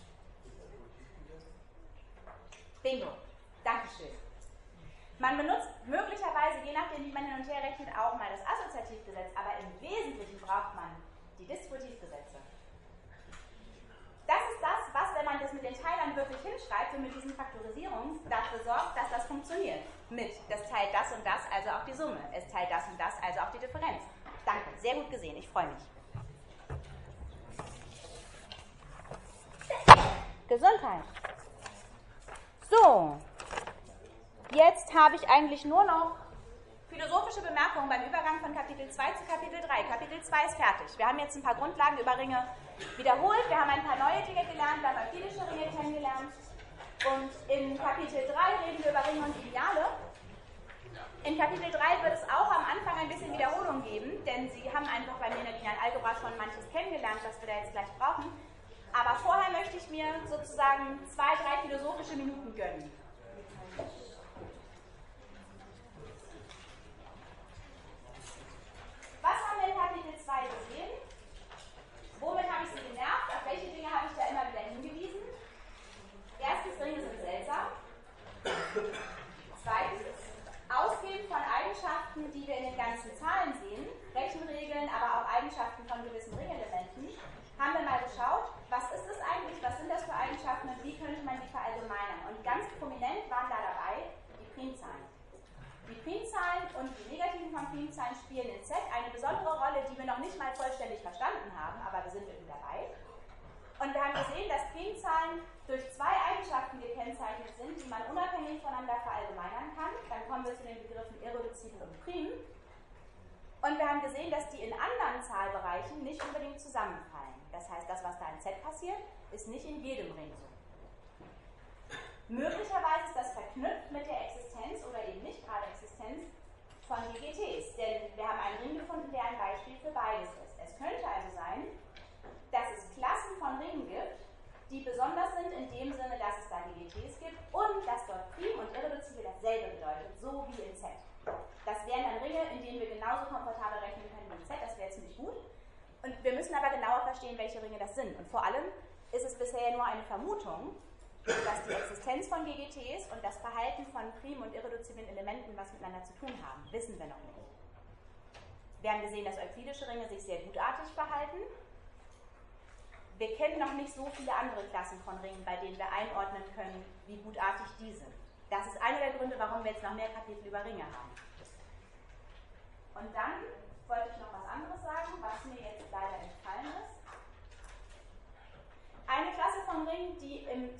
Bingo. Dankeschön. Man benutzt möglicherweise, je nachdem, wie man hin und her rechnet, auch mal das Assoziativgesetz, aber im Wesentlichen braucht man die Distributivgesetze. Das ist das, was, wenn man das mit den Teilern wirklich hinschreibt und mit diesen Faktorisierungen, dafür sorgt, dass das funktioniert. Mit, das teilt das und das, also auch die Summe. Es teilt das und das, also auch die Differenz. Danke, sehr gut gesehen, ich freue mich. Gesundheit. So, jetzt habe ich eigentlich nur noch philosophische Bemerkungen beim Übergang von Kapitel 2 zu Kapitel 3. Kapitel 2 ist fertig. Wir haben jetzt ein paar Grundlagen über Ringe wiederholt. Wir haben ein paar neue Dinge gelernt, wir haben euklidische Ringe kennengelernt. Und in Kapitel 3 reden wir über Ringe und Ideale. In Kapitel 3 wird es auch am Anfang ein bisschen Wiederholung geben, denn Sie haben einfach bei mir in der linearen Algebra schon manches kennengelernt, was wir da jetzt gleich brauchen. Aber vorher möchte ich mir sozusagen 2, 3 philosophische Minuten gönnen. Was haben wir in Kapitel 2 gesehen? Womit habe ich Sie genervt? Auf welche Dinge habe ich da immer wieder hingewiesen? Erstens, Ringe sind seltsam. Zweitens, ausgehend von Eigenschaften, die wir in den ganzen Zahlen sehen, Rechenregeln, aber auch Eigenschaften von gewissen Ringelementen, haben wir mal geschaut, was ist es eigentlich, was sind das für Eigenschaften und wie könnte man die verallgemeinern. Und ganz prominent waren da dabei die Primzahlen. Die Primzahlen und die Negativen von Primzahlen spielen in Z eine besondere Rolle, die wir noch nicht mal vollständig verstanden haben, aber wir sind irgendwie dabei. Und wir haben gesehen, dass Primzahlen durch zwei Eigenschaften gekennzeichnet sind, die man unabhängig voneinander verallgemeinern kann. Dann kommen wir zu den Begriffen irreduzibel und prim. Und wir haben gesehen, dass die in anderen Zahlbereichen nicht unbedingt zusammenfallen. Das heißt, das, was da in Z passiert, ist nicht in jedem Ring so. Möglicherweise ist das verknüpft mit der Existenz oder eben nicht gerade Existenz von GGTs. Denn wir haben einen Ring gefunden, der ein Beispiel für beides ist. Es könnte also sein, dass es Klassen von Ringen gibt, die besonders sind in dem Sinne, dass es da GGTs gibt und dass dort prim und irreduzibel dasselbe bedeutet, so wie in Z. Das wären dann Ringe, in denen wir genauso komfortabel rechnen können wie in Z, das wäre ziemlich gut. Und wir müssen aber genauer verstehen, welche Ringe das sind. Und vor allem ist es bisher nur eine Vermutung, dass die Existenz von GGTs und das Verhalten von prim- und irreduziblen Elementen was miteinander zu tun haben. Wissen wir noch nicht. Wir haben gesehen, dass euklidische Ringe sich sehr gutartig verhalten. Wir kennen noch nicht so viele andere Klassen von Ringen, bei denen wir einordnen können, wie gutartig die sind. Das ist einer der Gründe, warum wir jetzt noch mehr Kapitel über Ringe haben. Und dann wollte ich noch was anderes sagen, was mir jetzt leider entfallen ist. Eine Klasse von Ringen, die im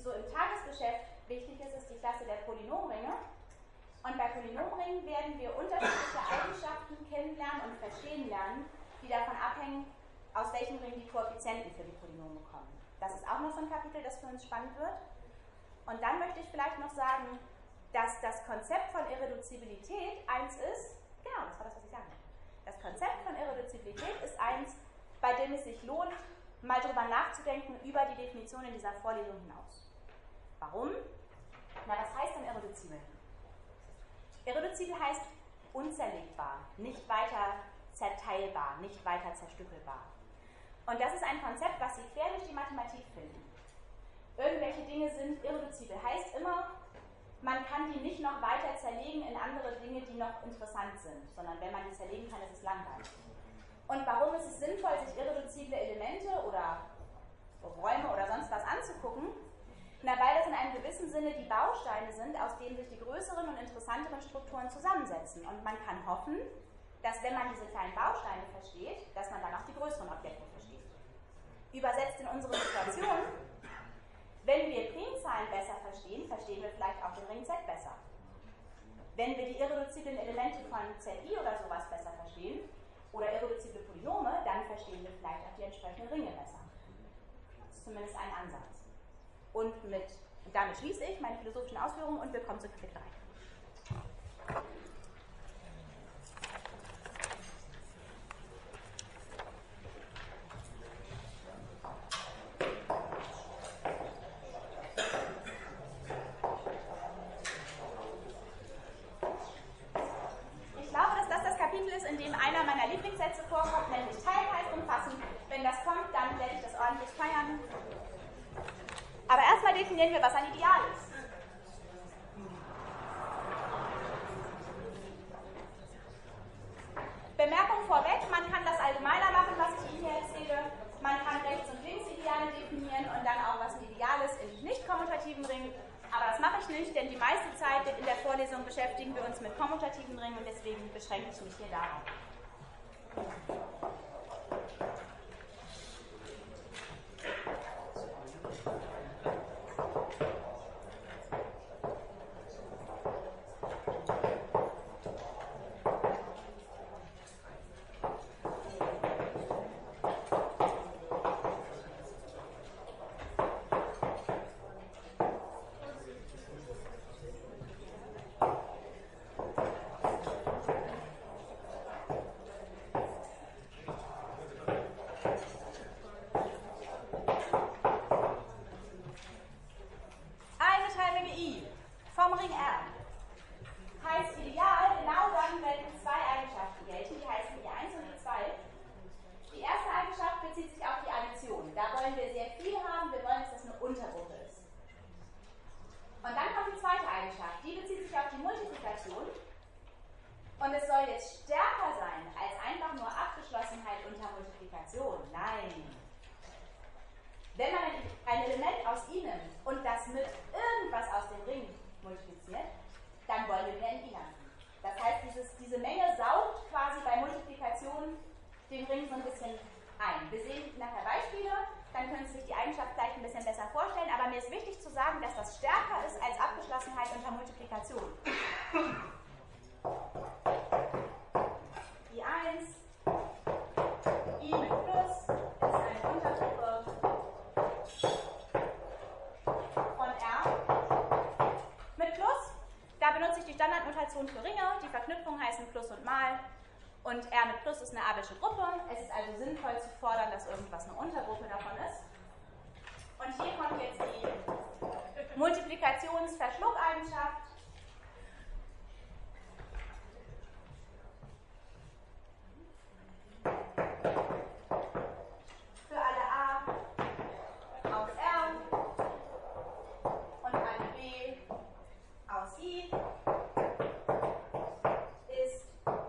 so im Tagesgeschäft wichtig ist, ist die Klasse der Polynomringe. Und bei Polynomringen werden wir unterschiedliche Eigenschaften kennenlernen und verstehen lernen, die davon abhängen, aus welchem Ring die Koeffizienten für die Polynome kommen. Das ist auch noch so ein Kapitel, das für uns spannend wird. Und dann möchte ich vielleicht noch sagen, dass das Konzept von Irreduzibilität eins ist, genau, das war das, was ich sagen wollte. Das Konzept von Irreduzibilität ist eins, bei dem es sich lohnt, mal drüber nachzudenken über die Definition in dieser Vorlesung hinaus. Warum? Na, was heißt denn irreduzibel? Irreduzibel heißt unzerlegbar, nicht weiter zerteilbar, nicht weiter zerstückelbar. Und das ist ein Konzept, was Sie quer durch die Mathematik finden. Irgendwelche Dinge sind irreduzibel. Heißt immer, man kann die nicht noch weiter zerlegen in andere Dinge, die noch interessant sind, sondern wenn man die zerlegen kann, ist es langweilig. Und warum ist es sinnvoll, sich irreduzible Elemente oder Räume oder sonst was anzugucken? Na, weil das in einem gewissen Sinne die Bausteine sind, aus denen sich die größeren und interessanteren Strukturen zusammensetzen. Und man kann hoffen, dass wenn man diese kleinen Bausteine versteht, dass man dann auch die größeren Objekte versteht. Übersetzt in unsere Situation, wenn wir Primzahlen besser verstehen, verstehen wir vielleicht auch den Ring Z besser. Wenn wir die irreduziblen Elemente von ZI oder sowas besser verstehen, oder irreduzible Polynome, dann verstehen wir vielleicht auch die entsprechenden Ringe besser. Das ist zumindest ein Ansatz. Und damit schließe ich meine philosophischen Ausführungen und wir kommen zu Kapitel 3. Lieblingssätze vorkommt, nämlich Teilkreis umfassen. Wenn das kommt, dann werde ich das ordentlich feiern. Aber erstmal definieren wir, was ein Ideal ist. Bemerkung vorweg, man kann das allgemeiner machen, was ich Ihnen hier erzähle. Man kann Rechts- und Linksideale definieren und dann auch, was ein Ideal ist in nicht-kommutativen Ringen. Aber das mache ich nicht, denn die meiste Zeit in der Vorlesung beschäftigen wir uns mit kommutativen Ringen und deswegen beschränke ich mich hier darauf. Und es soll jetzt stärker sein als einfach nur Abgeschlossenheit unter Multiplikation. Nein. Wenn man ein Element aus I nimmt und das mit irgendwas aus dem Ring multipliziert, dann wollen wir wieder in I landen. Das heißt, diese Menge saugt quasi bei Multiplikation den Ring so ein bisschen ein. Wir sehen nachher Beispiele, dann können Sie sich die Eigenschaft gleich ein bisschen besser vorstellen, aber mir ist wichtig zu sagen, dass das stärker ist als Abgeschlossenheit unter Multiplikation. I1, I mit Plus ist eine Untergruppe von R mit Plus. Da benutze ich die Standardnotation für Ringe. Die Verknüpfungen heißen Plus und Mal. Und R mit Plus ist eine abelsche Gruppe. Es ist also sinnvoll zu fordern, dass irgendwas eine Untergruppe davon ist. Und hier kommt jetzt die Multiplikationsverschluckeigenschaft. Für alle A aus R und alle B aus I ist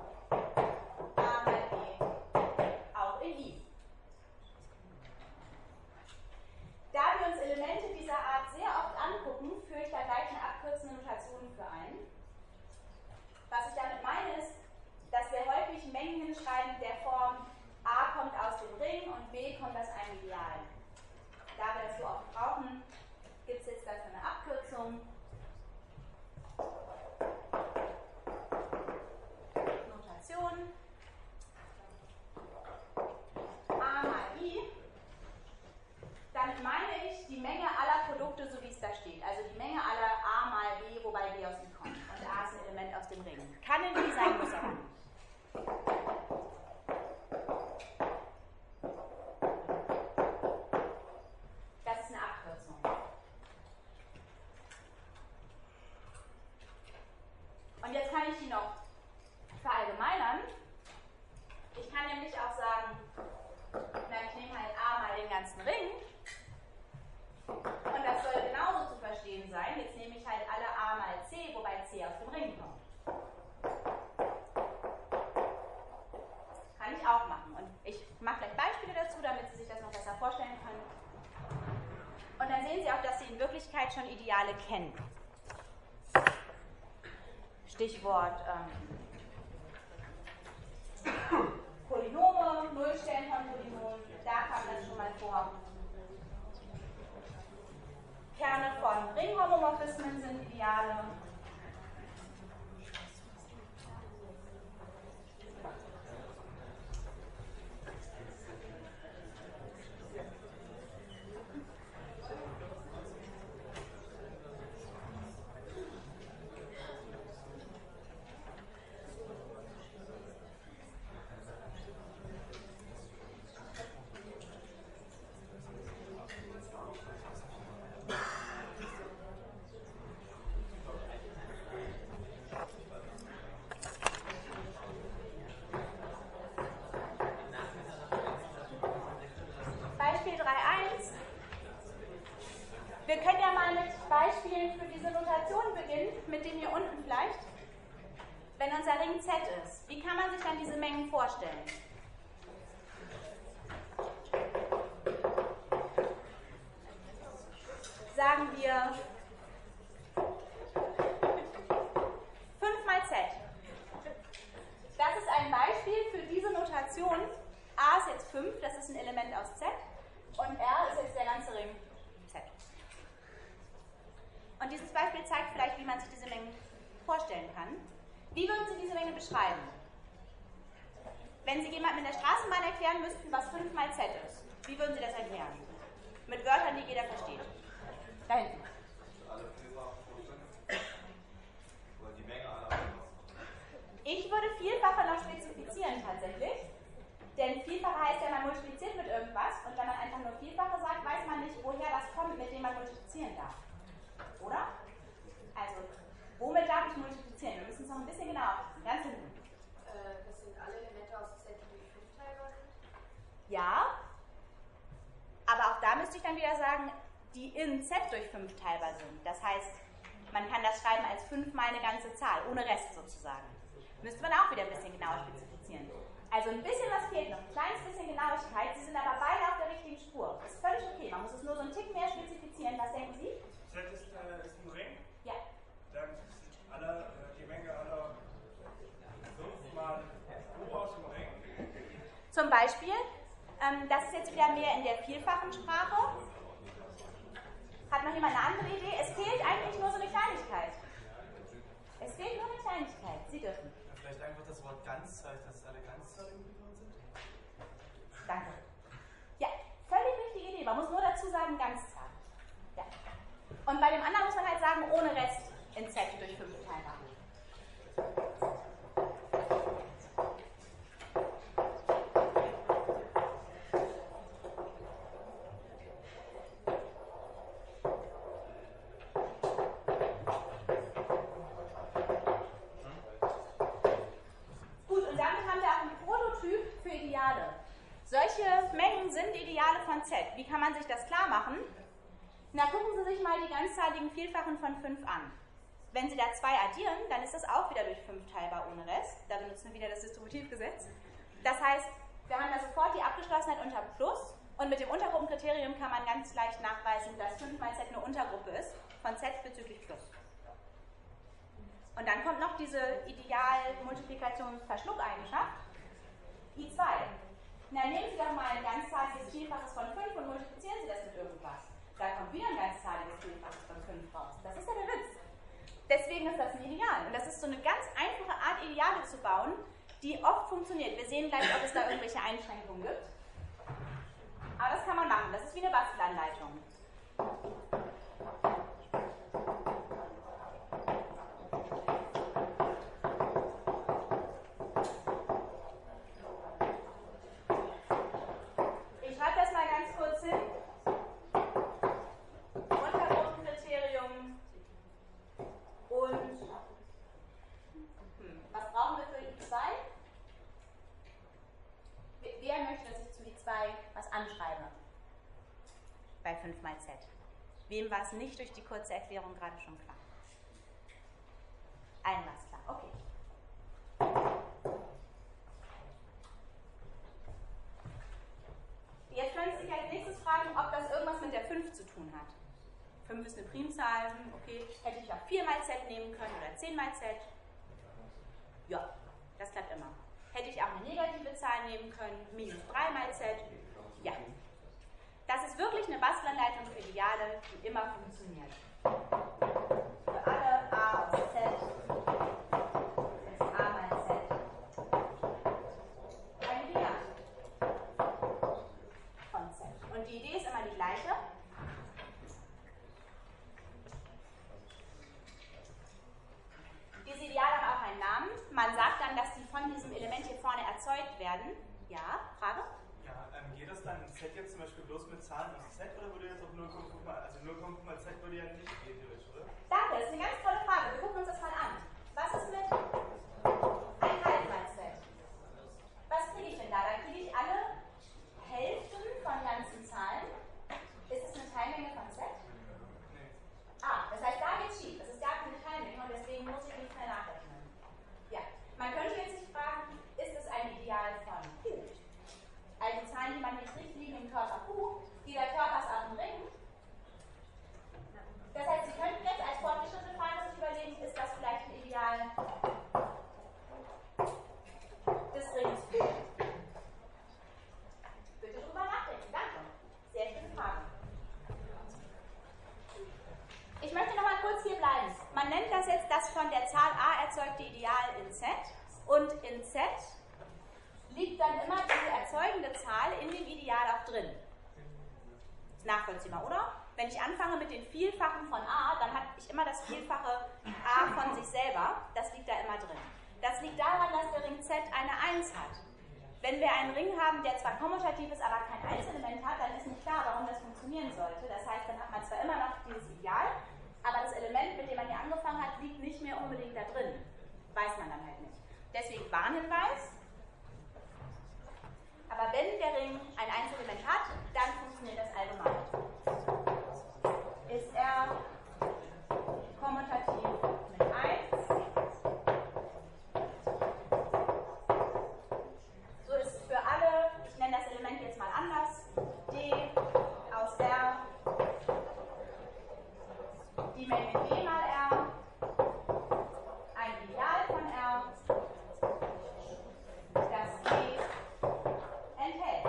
A mal B auch in I. Da wir uns Elemente dieser Art sehr oft angucken, führe ich da gleich eine abkürzende Notation für ein. Was ich damit meine ist, dass wir häufig Mengen hinschreiben der Form A kommt aus dem Ring und B kommt aus einem Ideal. Da wir das so oft brauchen, gibt es jetzt sehen Sie auch, dass Sie in Wirklichkeit schon Ideale kennen. Stichwort Polynome, Nullstellen von Polynomen, da kam das schon mal vor. Kerne von Ringhomomorphismen sind Ideale. Beispiel 3.1. Wir können ja mal mit Beispielen für diese Notation beginnen, mit dem hier unten vielleicht. Wenn unser Ring Z ist, wie kann man sich dann diese Mengen vorstellen? Sagen wir 5 mal Z. Das ist ein Beispiel für diese Notation. A ist jetzt 5, das ist ein Element aus Z. Und R ist jetzt der ganze Ring Z. Und dieses Beispiel zeigt vielleicht, wie man sich diese Mengen vorstellen kann. Wie würden Sie diese Menge beschreiben? Wenn Sie jemandem in der Straßenbahn erklären müssten, was 5 mal Z ist, wie würden Sie das erklären? Mit Wörtern, die jeder versteht. Da hinten. Ich würde Vielfache noch spezifizieren tatsächlich. Denn Vielfache heißt ja, man multipliziert mit irgendwas. Und wenn man einfach nur Vielfache sagt, weiß man nicht, woher das kommt, mit dem man multiplizieren darf. Oder? Also, womit darf ich multiplizieren? Wir müssen es noch ein bisschen genauer wissen. Ganz hinten.
Das sind alle Elemente aus Z, die durch 5 teilbar sind?
Ja. Aber auch da müsste ich dann wieder sagen, die in Z durch 5 teilbar sind. Das heißt, man kann das schreiben als 5 mal eine ganze Zahl, ohne Rest sozusagen. Müsste man auch wieder ein bisschen genauer spezifizieren. Also ein bisschen was fehlt noch, ein kleines bisschen Genauigkeit. Sie sind aber beide auf der richtigen Spur. Das ist völlig okay. Man muss es nur so einen Tick mehr spezifizieren. Was denken Sie?
Z ist ein Ring.
Ja.
Dann ist die Menge aller 5 mal U aus dem Ring.
Zum Beispiel, das ist jetzt wieder mehr in der vielfachen Sprache. Hat noch jemand eine andere Idee? Es fehlt eigentlich nur so eine Kleinigkeit. Es fehlt nur eine Kleinigkeit. Sie dürfen.
Ja, vielleicht einfach das Wort Ganzzahl, dass alle Ganzzahlen umgekommen sind?
Danke. Ja, völlig richtige Idee. Man muss nur dazu sagen, Ganzzahl. Ja. Und bei dem anderen muss man halt sagen, ohne Rest in Z durch 5 teilbar. Gut, und damit haben wir auch einen Prototyp für Ideale. Solche Mengen sind Ideale von Z. Wie kann man sich das klar machen? Na, gucken Sie sich mal die ganzzahligen Vielfachen von 5 an. Wenn Sie da 2 addieren, dann ist das auch wieder durch 5 teilbar ohne Rest. Da benutzen wir wieder das Distributivgesetz. Das heißt, wir haben da sofort die Abgeschlossenheit unter Plus. Und mit dem Untergruppenkriterium kann man ganz leicht nachweisen, dass 5 mal Z eine Untergruppe ist von Z bezüglich Plus. Und dann kommt noch diese Ideal-Multiplikationsverschluckeigenschaft, I2. Na, nehmen Sie doch mal ein ganzzahliges Vielfaches von 5 und multiplizieren Sie das mit irgendwas. Da kommt wieder ein ganzzahliges Vielfaches von 5 raus. Das ist ja der Witz. Deswegen ist das ein Ideal. Und das ist so eine ganz einfache Art, Ideale zu bauen, die oft funktioniert. Wir sehen gleich, ob es da irgendwelche Einschränkungen gibt. Aber das kann man machen. Das ist wie eine Bastelanleitung. Ich schreibe das mal ganz kurz hin. Untergruppenkriterium und was brauchen wir für I2? Wer möchte, dass ich zu I2 was anschreibe? Bei 5 mal Z. Wem war es nicht durch die kurze Erklärung gerade schon klar? Allen war es klar. Okay. Jetzt können Sie sich als nächstes fragen, ob das irgendwas mit der 5 zu tun hat. 5 ist eine Primzahl, okay, hätte ich auch 4 mal Z nehmen können oder 10 mal Z. Ja, das klappt immer. Hätte ich auch eine negative Zahl nehmen können, minus 3 mal Z. Ja. Das ist wirklich eine Bastelanleitung für Ideale, die immer funktioniert. Für alle A aus Z ist A mal Z ein Ideal von Z. Und die Idee ist immer die gleiche. Diese Ideale haben auch einen Namen. Man sagt dann, dass die von diesem Element hier vorne erzeugt werden. Ja, Frage?
Ja, geht das dann in Z jetzt zum Beispiel bloß mit Zahlen aus Z oder würde jetzt auch 0,5 mal, also 0,5 mal Z würde ja nicht gehen, theoretisch, oder?
Danke, das ist eine ganz tolle Frage. Wir gucken uns das mal an. Was ist mit 1,5 mal Z? Was kriege ich denn da? Da kriege ich alle Hälften von ganzen Zahlen. Ist es eine Teilmenge von Z?
Nee.
Ah, das heißt, da geht es schief. Das ist gar keine Teilmenge und deswegen muss ich nicht mehr nachrechnen. Ja, man könnte jetzt sich fragen, ist es ein Ideal von Q? Also Zahlen, die man hier kriegt, liegen im Körper Q. Dieser Körper ist auch ein Ring. Das heißt, Sie könnten jetzt als fortgeschrittene Frage sich überlegen, ist das vielleicht ein Ideal des Rings Q? Bitte drüber nachdenken. Danke. Sehr schöne Frage. Ich möchte noch mal kurz hier bleiben. Man nennt das jetzt das von der Zahl A erzeugte Ideal in Z. Und in Z liegt dann immer die erzeugende Zahl in dem Ideal auch drin. Ist nachvollziehbar, oder? Wenn ich anfange mit den Vielfachen von A, dann habe ich immer das Vielfache A von sich selber. Das liegt da immer drin. Das liegt daran, dass der Ring Z eine 1 hat. Wenn wir einen Ring haben, der zwar kommutativ ist, aber kein Einzelement hat, dann ist nicht klar, warum das funktionieren sollte. Das heißt, dann hat man zwar immer noch dieses Ideal, aber das Element, mit dem man hier angefangen hat, liegt nicht mehr unbedingt da drin. Weiß man dann halt nicht. Deswegen Warnhinweis. Aber wenn der Ring ein Einzelement hat, dann funktioniert das allgemein. Ist er kommutativ mit 1? So ist für alle, ich nenne das Element jetzt mal anders, D aus R, die Menge D mal R, ein Ideal von R, das D enthält.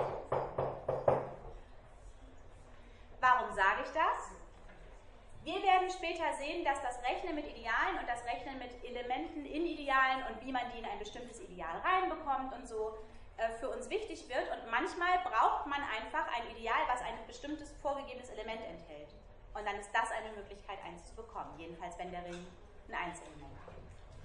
Warum sage ich das? Wir werden später sehen, dass das Rechnen mit Idealen und das Rechnen mit Elementen in Idealen und wie man die in ein bestimmtes Ideal reinbekommt und so für uns wichtig wird. Und manchmal braucht man einfach ein Ideal, was ein bestimmtes vorgegebenes Element enthält. Und dann ist das eine Möglichkeit, eins zu bekommen. Jedenfalls, wenn der Ring ein Einzelement hat.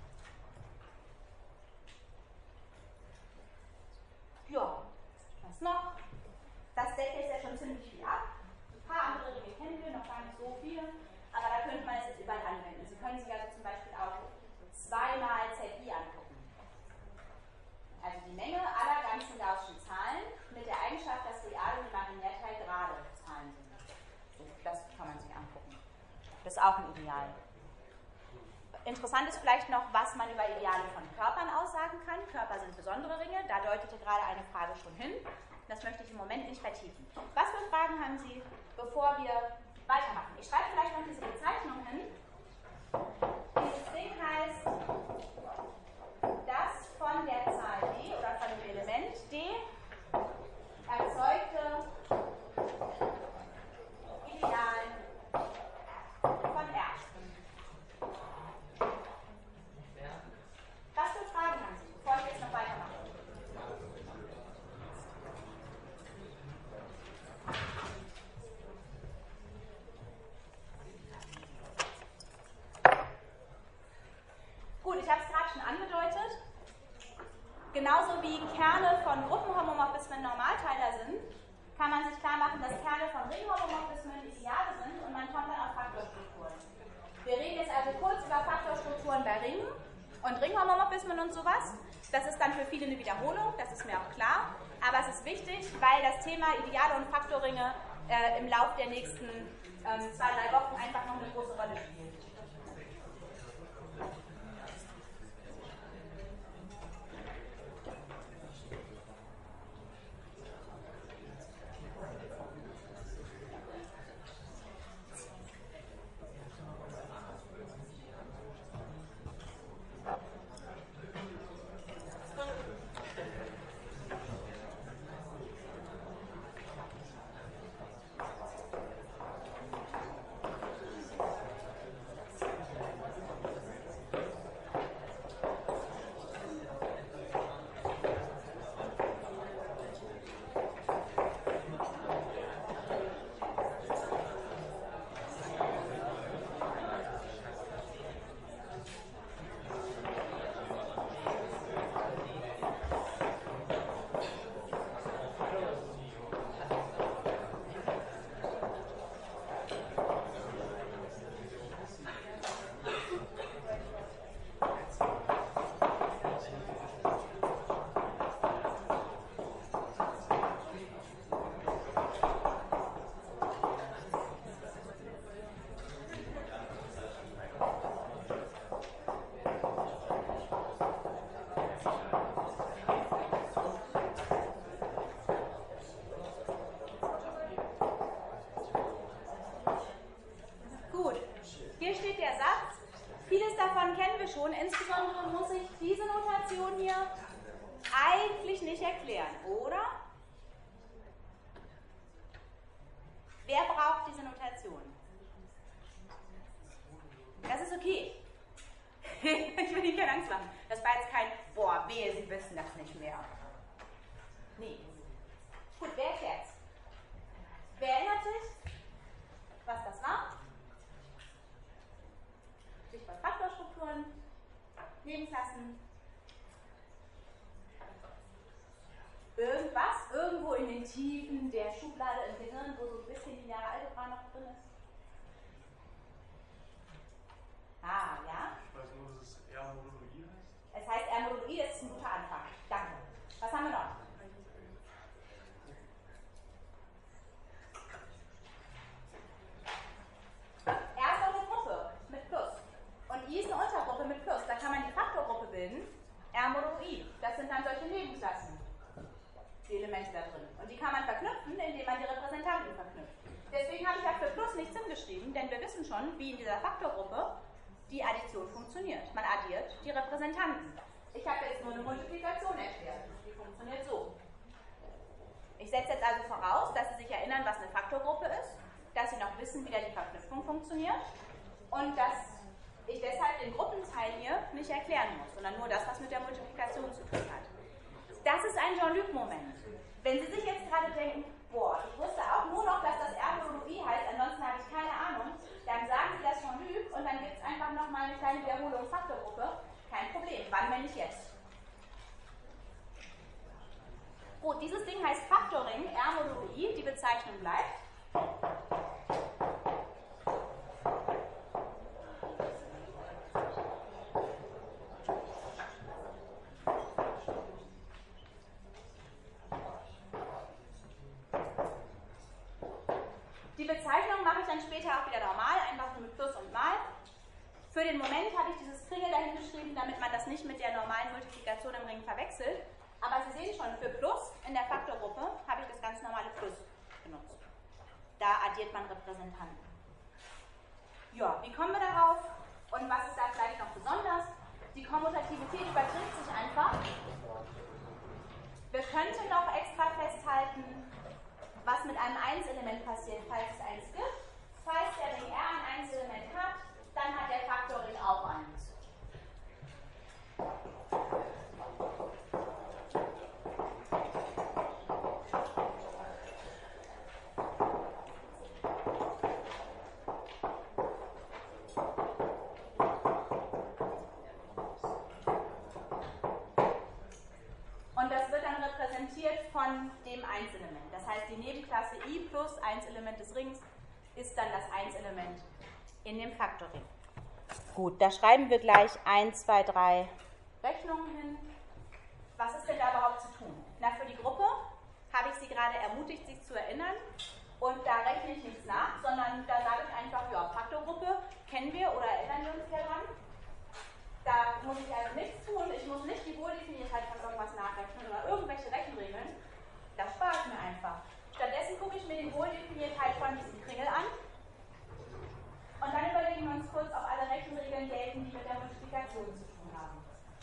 Ja, was noch? Das deckt jetzt ja schon ziemlich viel ab. Ein paar andere Ringe kennen wir, noch gar nicht so viele. Aber da könnte man es jetzt überall anwenden. Sie können sich also zum Beispiel auch 2 mal ZI angucken. Also die Menge aller ganzen Gaußschen Zahlen mit der Eigenschaft, dass Real- und Imaginärteil gerade Zahlen sind. So, das kann man sich angucken. Das ist auch ein Ideal. Interessant ist vielleicht noch, was man über Ideale von Körpern aussagen kann. Körper sind besondere Ringe, da deutete gerade eine Frage schon hin. Das möchte ich im Moment nicht vertiefen. Was für Fragen haben Sie, bevor wir weitermachen? Ich schreibe vielleicht noch diese Bezeichnung hin. Dieses Ding heißt, das von der Zahl D oder von dem Element D erzeugte Ideal von R. Was für Fragen haben Sie, bevor ich jetzt noch weitermache? Gut, ich habe es gerade schon angedeutet. Genauso wie Kerne von Gruppenhomomorphismen Normalteiler sind, kann man sich klar machen, dass Kerne von Ringhomomorphismen Ideale sind und man kommt dann auf Faktorstrukturen. Wir reden jetzt also kurz über Faktorstrukturen bei Ringen und Ringhomomorphismen und sowas. Das ist dann für viele eine Wiederholung, das ist mir auch klar. Aber es ist wichtig, weil das Thema Ideale und Faktorringe im Laufe der nächsten 2-3 Wochen einfach noch eine große Rolle spielt. Hier steht der Satz, vieles davon kennen wir schon, insbesondere muss ich diese Notation hier eigentlich nicht erklären, oder? Wer braucht diese Notation? Das ist okay. Ich will Ihnen keine Angst machen. Das war jetzt kein, boah, wehe, Sie wissen das nicht mehr. Nee. Gut, wer erklärt's? Wer erinnert sich, was das war? Stichwort Faktorstrukturen, Nebenklassen. Irgendwas, irgendwo in den Tiefen der Schublade im Gehirn, wo so ein bisschen lineare Algebra noch drin ist. Ah, ja?
Ich weiß nur, dass es R modulo I heißt.
Es heißt R modulo I, das ist ein guter Anfang. Danke. Was haben wir noch? R ist noch eine Gruppe mit Plus. Und I ist eine Untergruppe mit Plus. Da kann man die Faktorgruppe bilden. R modulo I. Das sind dann solche Nebenklassen. Die Elemente da drin. Und die kann man verknüpfen, indem man die Repräsentanten verknüpft. Deswegen habe ich auch für Plus nichts hingeschrieben, denn wir wissen schon, wie in dieser Faktorgruppe die Addition funktioniert. Man addiert die Repräsentanten. Ich habe jetzt nur eine Multiplikation erklärt. Die funktioniert so. Ich setze jetzt also voraus, dass Sie sich erinnern, was eine Faktorgruppe ist, dass Sie noch wissen, wie da die Verknüpfung funktioniert und dass ich deshalb den Gruppenteil hier nicht erklären muss, sondern nur das, was mit der Multiplikation zu tun hat. Das ist ein Jean-Luc-Moment. Wenn Sie sich jetzt gerade denken, boah, ich wusste auch nur noch, dass das R modulo I heißt, ansonsten habe ich keine Ahnung, dann sagen Sie das Jean-Luc und dann gibt es einfach nochmal eine kleine Wiederholung Faktorgruppe. Kein Problem. Wann, wenn nicht jetzt? Gut, dieses Ding heißt Factoring, R modulo I, die Bezeichnung bleibt. Die Bezeichnung mache ich dann später auch wieder normal, einfach nur mit Plus und Mal. Für den Moment habe ich dieses Kringel dahin geschrieben, damit man das nicht mit der normalen Multiplikation im Ring verwechselt. Aber Sie sehen schon, für Plus in der Faktorgruppe habe ich das ganz normale Plus benutzt. Da addiert man Repräsentanten. Ja, wie kommen wir darauf? Und was ist da vielleicht noch besonders? Die Kommutativität überträgt sich einfach. Wir könnten noch extra festhalten, was mit einem 1-Element passiert, falls es eins gibt. Falls der Ring R ein 1-Element hat, dann hat der Faktorring auch 1. Und das wird dann repräsentiert von dem 1-Element. Das heißt, die Nebenklasse I plus 1-Element des Rings ist dann das 1-Element in dem Faktorring. Gut, da schreiben wir gleich 1, 2, 3 Rechnungen hin. Was ist denn da überhaupt zu tun? Na, für die Gruppe habe ich Sie gerade ermutigt, sich zu erinnern. Und da rechne ich nichts nach, sondern da sage ich einfach, ja, Faktorgruppe kennen wir oder erinnern wir uns daran. Da muss ich also nichts tun, ich muss nicht die Wohldefiniertheit von irgendwas nachrechnen oder irgendwelche Rechenregeln. Das spare ich mir einfach. Stattdessen gucke ich mir die Wohldefiniertheit von diesem Kringel an. Und dann überlegen wir uns kurz, ob alle Rechenregeln gelten, die mit der Multiplikation zu tun haben.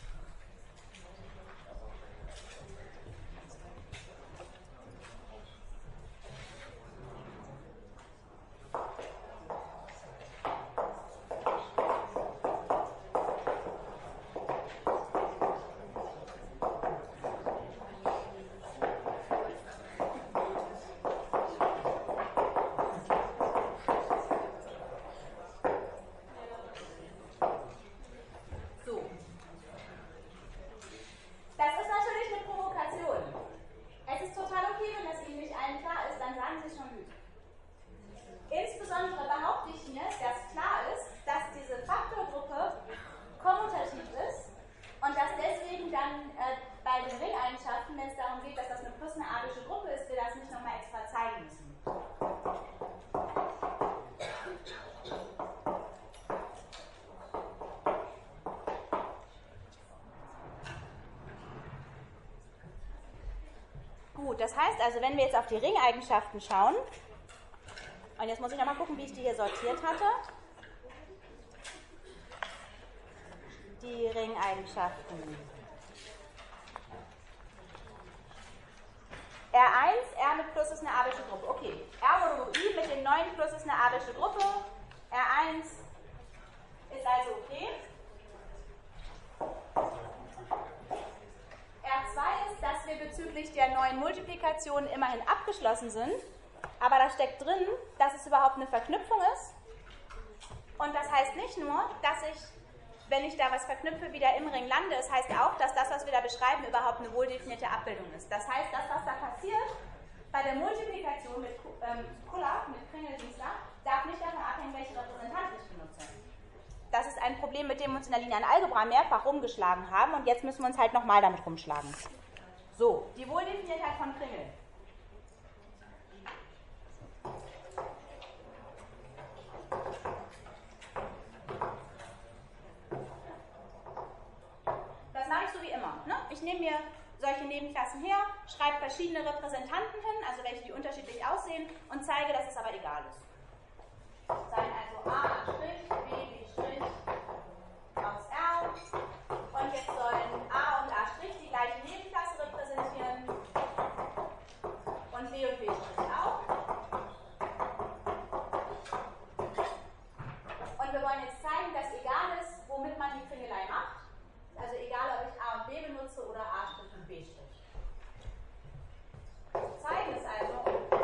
Insbesondere behaupte ich hier, dass klar ist, dass diese Faktorgruppe kommutativ ist und dass deswegen dann bei den Ringeigenschaften, wenn es darum geht, dass das eine plus eine adische Gruppe ist, wir das nicht nochmal extra zeigen müssen. Gut, das heißt also, wenn wir jetzt auf die Ringeigenschaften schauen, und jetzt muss ich nochmal gucken, wie ich die hier sortiert hatte. Ringeigenschaften. R1, R mit Plus ist eine abelsche Gruppe. Okay, R modulo I mit dem neuen Plus ist eine abelsche Gruppe. R1 ist also okay. R2 ist, dass wir bezüglich der neuen Multiplikation immerhin abgeschlossen sind. Aber da steckt drin, dass es überhaupt eine Verknüpfung ist. Und das heißt nicht nur, dass ich, wenn ich da was verknüpfe, wieder im Ring lande. Es heißt auch, dass das, was wir da beschreiben, überhaupt eine wohldefinierte Abbildung ist. Das heißt, das, was da passiert bei der Multiplikation mit Kullak, mit Kringeldienstler, darf nicht davon abhängen, welche Repräsentant ich benutze. Das ist ein Problem, mit dem wir uns in der linearen Algebra mehrfach rumgeschlagen haben und jetzt müssen wir uns halt nochmal damit rumschlagen. So, die Wohldefiniertheit von Kringel. Das mache ich so wie immer. Ne? Ich nehme mir solche Nebenklassen her, schreibe verschiedene Repräsentanten hin, also welche die unterschiedlich aussehen, und zeige, dass es aber egal ist. Sein also A', B', B' aus R. Und jetzt sollen A und A' die gleiche Nebenklasse repräsentieren. Und B und B' auch. Und wir wollen jetzt zeigen, dass egal ist, womit man die Kringelei macht. Also egal, ob ich A und B benutze oder A' und B'. Zeigen es also,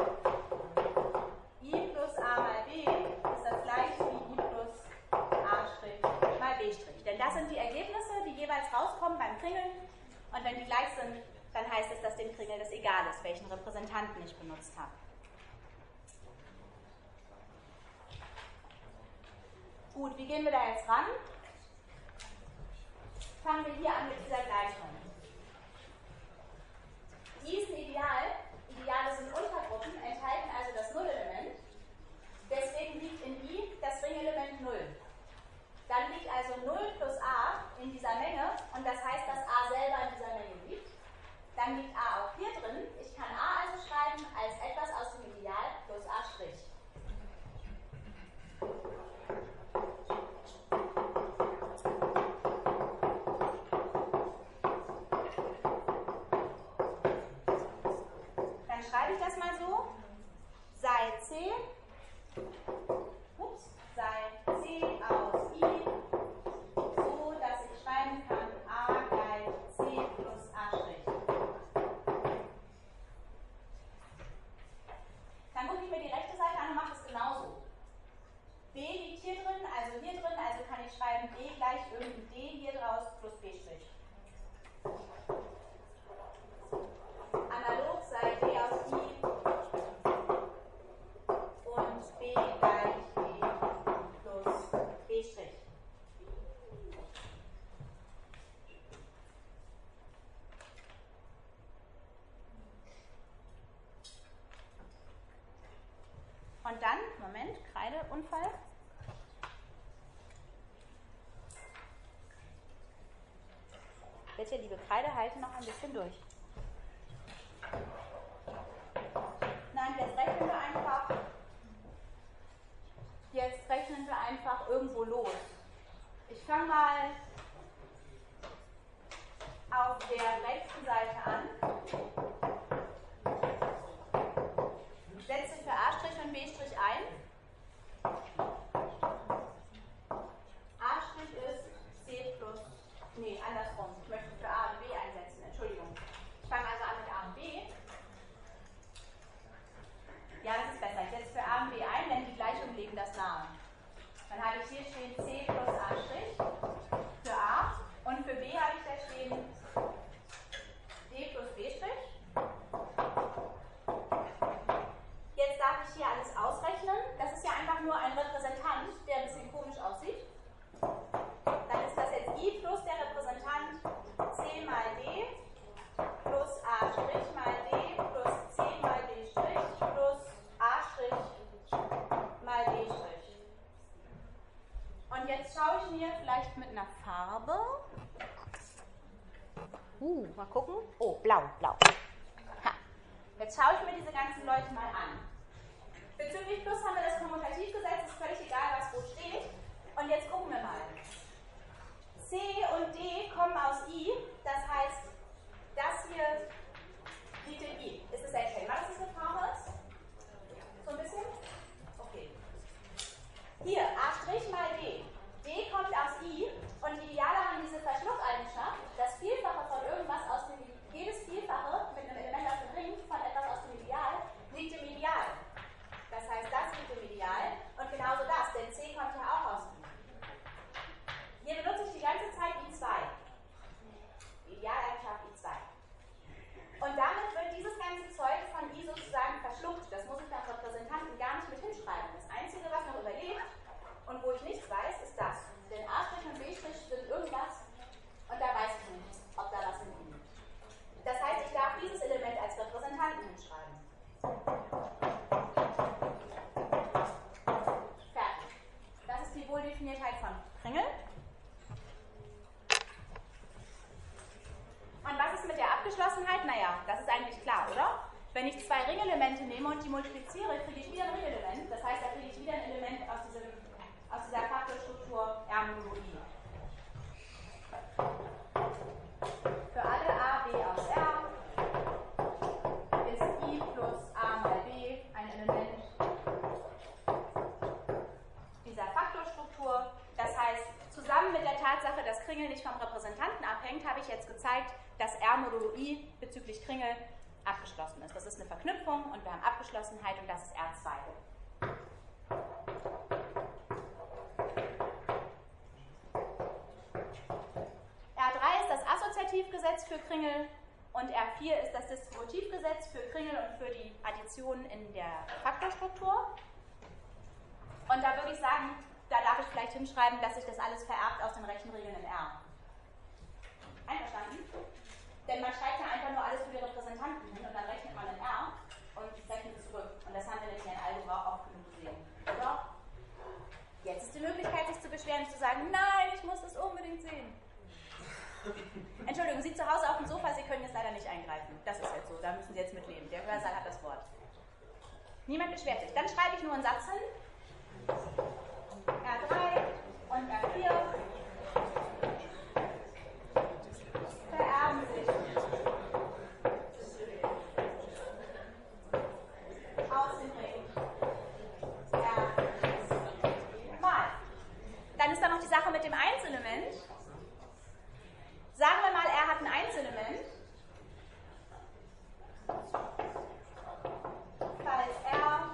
I plus A mal B ist das gleiche wie I plus A' mal B'. Denn das sind die Ergebnisse, die jeweils rauskommen beim Kringeln. Und wenn die gleich sind, dann heißt es, dass dem Kringel das egal ist, welchen Repräsentanten ich benutzt habe. Gut, wie gehen wir da jetzt ran? Fangen wir hier an mit dieser Gleichung. I ist ein Ideal. Ideale sind Untergruppen, enthalten also das Nullelement. Deswegen liegt in I das Ringelement 0. Dann liegt also 0 plus A in dieser Menge und das heißt, dass A selber in dieser Menge liegt. Dann liegt A auch hier drin. Ich kann A also schreiben als etwas aus dem Ideal plus A'. Dann schreibe ich das mal so. Sei C aus I, so dass ich schreiben kann A gleich C plus A'. Dann gucke ich mir die rechte Seite an und mache es genauso. B liegt hier drin, also kann ich schreiben B gleich irgendein D hier draus plus B'. Analog sei D aus I und B gleich D plus B'. Und dann, Moment, Kreideunfall. Bitte, liebe Kreide, halte noch ein bisschen durch. Nein, jetzt rechnen wir einfach irgendwo los. Ich fange mal auf der rechten Seite an. Setze für A' und B' ein. A' ist C plus, nee, andersrum. Ich möchte für A und B einsetzen, Entschuldigung. Ich fange also an mit A und B. Ja, das ist besser. Ich setze für A und B ein, denn die Gleichungen legen das nahe. Dann habe ich hier stehen C plus A' für A und für B habe ich da stehen D plus B'. Jetzt darf ich hier alles ausrechnen. Das ist ja einfach nur ein Repräsentant, der ein bisschen komisch aussieht. Dann ist das jetzt I plus der Repräsentant C mal D plus A' mal D plus C mal D' plus A' mal D'. Und jetzt schaue ich mir vielleicht mit einer Farbe. Mal gucken. Oh, blau. Ha. Jetzt schaue ich mir diese ganzen Leute mal an. Bezüglich Plus haben wir das Kommutativgesetz, ist völlig egal, was wo steht. Und jetzt gucken wir mal. C und D von Kringel. Und was ist mit der Abgeschlossenheit? Naja, das ist eigentlich klar, oder? Wenn ich zwei Ringelemente nehme und die multipliziere, kriege ich wieder ein Ringelement. Das heißt, da kriege ich wieder ein Element aus dieser Faktorstruktur R modulo I. Für alle a, b aus R ist I plus a mal b ein Element dieser Faktorstruktur. Das heißt, zusammen mit der Tatsache, dass Kringel nicht vom Repräsentanten abhängt, habe ich jetzt gezeigt, dass R modulo I bezüglich Kringel abgeschlossen ist. Das ist eine Verknüpfung und wir haben Abgeschlossenheit und das ist R2. R3 ist das Assoziativgesetz für Kringel und R4 ist das Distributivgesetz für Kringel und für die Addition in der Faktorstruktur. Und da würde ich sagen, da darf ich vielleicht hinschreiben, dass sich das alles vererbt aus den Rechenregeln in R. Einverstanden? Denn man schreibt ja einfach nur alles für die Repräsentanten hin und dann rechnet man in R und rechnet es zurück. Und das haben wir nämlich in Algebra oft genug gesehen. Oder? Jetzt ist die Möglichkeit, sich zu beschweren und zu sagen, nein, ich muss das unbedingt sehen. Entschuldigung, Sie zu Hause auf dem Sofa, Sie können jetzt leider nicht eingreifen. Das ist jetzt so, da müssen Sie jetzt mit leben. Der Hörsaal hat das Wort. Niemand beschwert sich. Dann schreibe ich nur einen Satz hin. R3 und R4 vererben sich aus dem Ring R mal. Dann ist da noch die Sache mit dem Einzelement. Sagen wir mal, R hat ein Einzelement. Falls R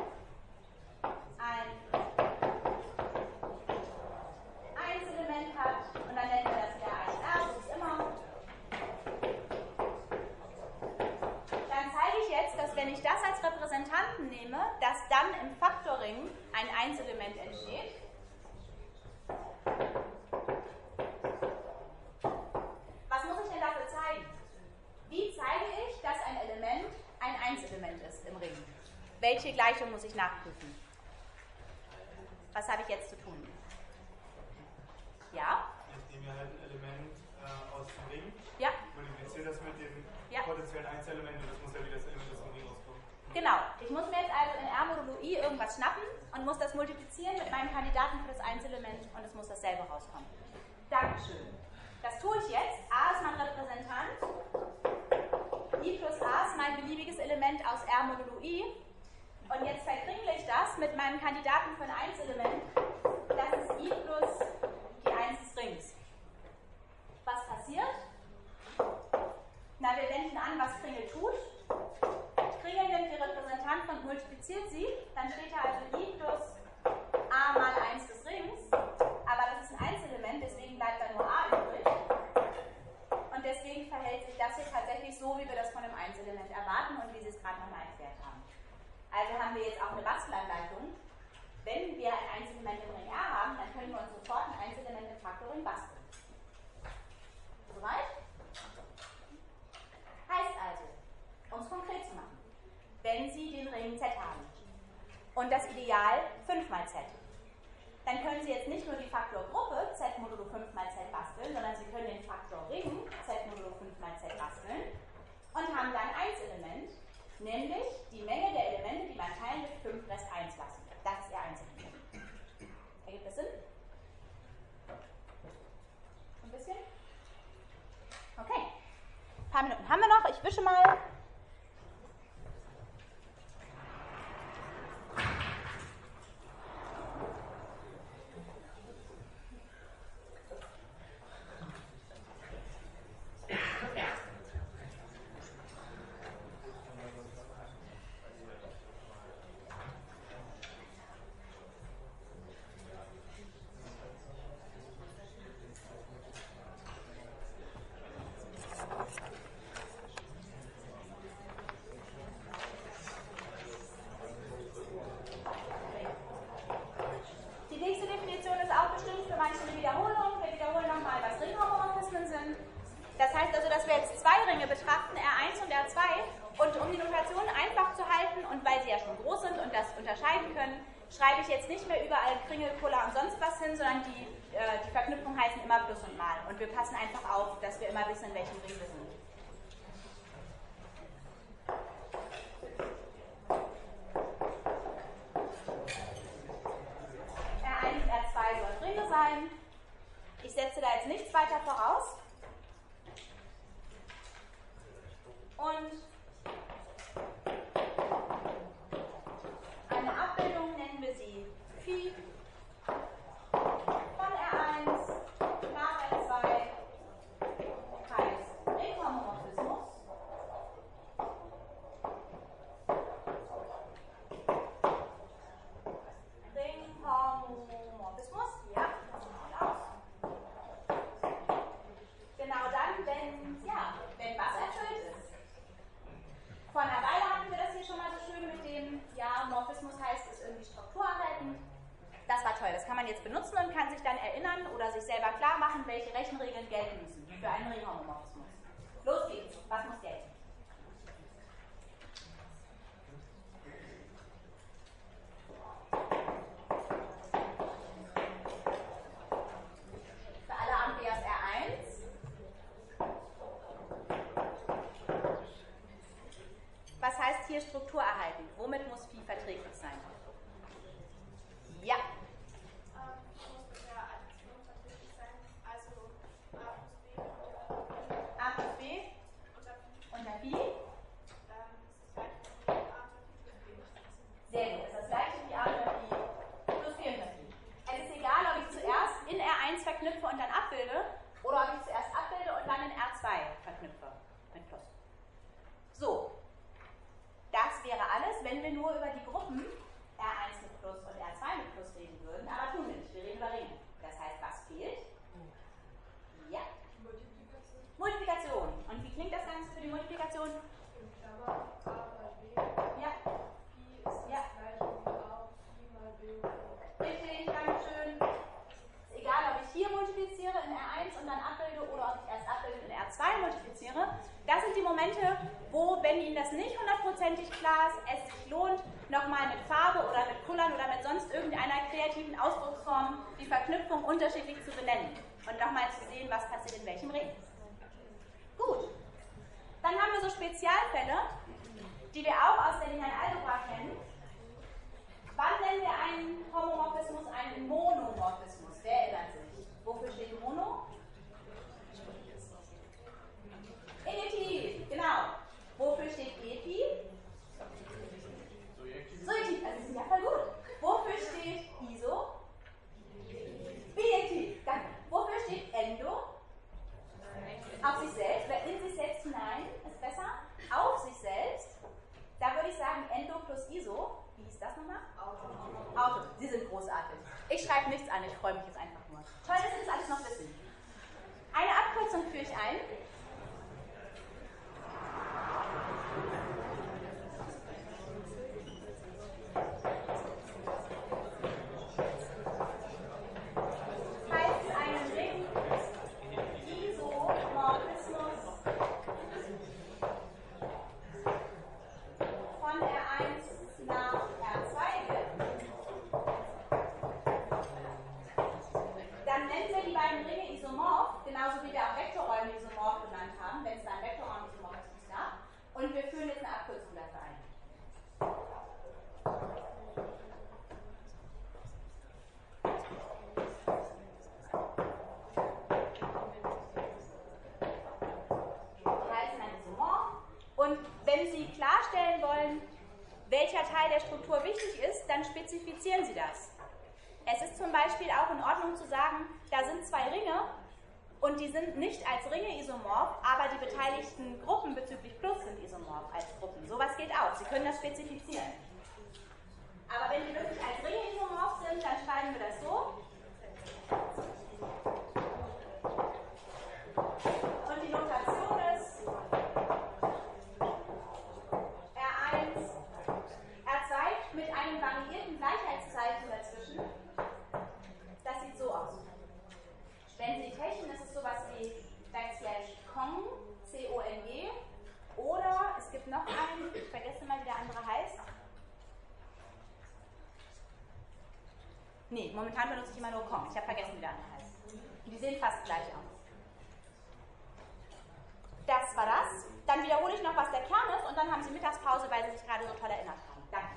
ein Einzelement hat, und dann nennen wir das wieder 1R, so ist immer. Dann zeige ich jetzt, dass wenn ich das als Repräsentanten nehme, dass dann im Faktorring ein Einzelement entsteht. Was muss ich denn dafür zeigen? Wie zeige ich, dass ein Element ein Einzelement ist im Ring? Welche Gleichung muss ich nachprüfen? Was habe ich jetzt zu tun? Ja?
Ich nehme halt ein Element aus dem Ring,
Ja.
multipliziere das mit dem
Ja.
potenziellen Einzelement und das muss ja wieder das Element aus dem Ring rauskommen.
Genau. Ich muss mir jetzt also in R modulo I irgendwas schnappen und muss das multiplizieren mit meinem Kandidaten für das Einzelement und es muss dasselbe rauskommen. Dankeschön. Das tue ich jetzt. A ist mein Repräsentant. I plus A ist mein beliebiges Element aus R modulo I. Und jetzt verkringle ich das mit meinem Kandidaten für ein Einzelement. Das ist I plus die 1 des Rings. Was passiert? Na, wir wenden an, was Kringel tut. Kringel nimmt die Repräsentanten und multipliziert sie. Dann steht da also I plus A mal 1 des Rings. Aber das ist ein Einzelement, deswegen bleibt da nur A übrig. Und deswegen verhält sich das hier tatsächlich so, wie wir das von einem Einzelement erwarten und wie Sie es gerade nochmal erklärt haben. Also haben wir jetzt auch eine Bastelanleitung. Wenn wir ein Einzelement im Ring R haben, dann können wir uns sofort ein Einzelement im Faktorring basteln. Soweit? Heißt also, um es konkret zu machen, wenn Sie den Ring Z haben und das Ideal 5 mal Z, dann können Sie jetzt nicht nur die Faktorgruppe Z modulo 5 mal Z basteln, sondern Sie können den Faktorring Z modulo 5 mal Z basteln und haben dann ein Einzelement, nämlich die Menge der Elemente, die beim Teilen mit 5 Rest 1 lassen. Das ist Ihr Einzelement. Ergibt das Sinn? Ein bisschen? Okay. Ein paar Minuten haben wir noch. Ich wische mal. betrachten, R1 und R2. Und um die Notation einfach zu halten und weil sie ja schon groß sind und das unterscheiden können, schreibe ich jetzt nicht mehr überall Kringel, Cola und sonst was hin, sondern die Verknüpfungen heißen immer Plus und Mal. Und wir passen einfach auf, dass wir immer wissen, in welchem Ring wir sind. R1, R2 sollen Ringe sein. Ich setze da jetzt nichts weiter voraus. Und eine Abbildung nennen wir sie Phi von R1 nach R2 heißt Ringhomomorphismus. Ringhomomorphismus, ja, das sieht gut aus. Genau dann, wenn was erfüllt ist. Vor einer Weile hatten wir das hier schon mal so schön mit dem, ja, Morphismus heißt, ist irgendwie strukturerhaltend. Das war toll, das kann man jetzt benutzen und kann sich dann erinnern oder sich selber klar machen, welche Rechenregeln gelten müssen für einen Ringhomomorphismus. Los geht's, was muss gelten? Für alle Amperes R1. Was heißt hier Struktur erhalten? Womit muss Phi verträglich sein? Ja.
Muss mit der Addition verträglich sein, also
A plus B unter Phi. Sehr gut, das ist das gleiche wie A unter Phi plus B unter Phi. Es ist egal, ob ich zuerst in R1 verknüpfe und dann abbilde oder ob ich zuerst abbilde und dann in R2 verknüpfe mit Plus. So. Das wäre alles, wenn wir nur über die Gruppen R1 mit Plus und R2 mit Plus reden würden, aber tun wir nicht, wir reden über Ringe. Das heißt, was fehlt? Ja. Multiplikation. Und wie klingt das Ganze für die Multiplikation?
In Klammern A mal B.
Ja.
Phi ist das gleiche wie A, Phi mal B.
Richtig, Dankeschön. Ist egal, ob ich hier multipliziere in R1 und dann abbilde oder ob ich erst abbilde und in R2 multipliziere. Das sind die Momente, wo, wenn Ihnen das nicht hundertprozentig klar ist, es sich lohnt, nochmal mit Farbe oder mit Kullern oder mit sonst irgendeiner kreativen Ausdrucksform die Verknüpfung unterschiedlich zu benennen und nochmal zu sehen, was passiert in welchem Ring. Gut, dann haben wir so Spezialfälle, die wir auch aus der linearen Algebra kennen. Wann nennen wir einen Homomorphismus einen Monomorphismus? Wer erinnert sich? Wofür steht Mono? Initiativ, genau. Wofür steht Epi? Surjektiv, also Sie sind ja voll gut. Wofür steht Iso? Bijektiv, danke. Wofür steht Endo? Auf sich selbst, oder in sich selbst hinein, ist besser. Auf sich selbst, da würde ich sagen Endo plus Iso. Wie hieß das nochmal? Auto. Sie sind großartig. Ich schreibe nichts an, ich freue mich jetzt einfach nur. Toll, dass Sie das alles noch wissen. Eine Abkürzung führe ich ein. Heißt einen Ring Isomorphismus von R1 nach R2 gibt, dann nennen wir die beiden Ringe isomorph, genauso wie wir auch Vektorräume isomorph genannt haben, wenn es da einen Vektorraum-Isomorphismus gab. Und wir führen jetzt eine Abkürzung dafür ein. Und wenn Sie klarstellen wollen, welcher Teil der Struktur wichtig ist, dann spezifizieren Sie das. Es ist zum Beispiel auch in Ordnung zu sagen, da sind zwei Ringe und die sind nicht als Ringe isomorph, aber die beteiligten Gruppen bezüglich Plus sind isomorph als Gruppen. Sowas geht auch. Sie können das spezifizieren. Aber wenn die wirklich als Ringe isomorph sind, dann schreiben wir das so. Und die Notation ist R1, R2 mit einem variierten Gleichheitszeichen dazwischen. Das sieht so aus. Wenn Sie techen, ist es sowas wie \Kong, C-O-N-G, oder es gibt noch einen, ich vergesse mal, wie der andere heißt. Nee, momentan benutze ich immer nur com. Ich habe vergessen, wie der andere heißt. Die sehen fast gleich aus. Das war das. Dann wiederhole ich noch, was der Kern ist und dann haben Sie Mittagspause, weil Sie sich gerade so toll erinnert haben. Danke.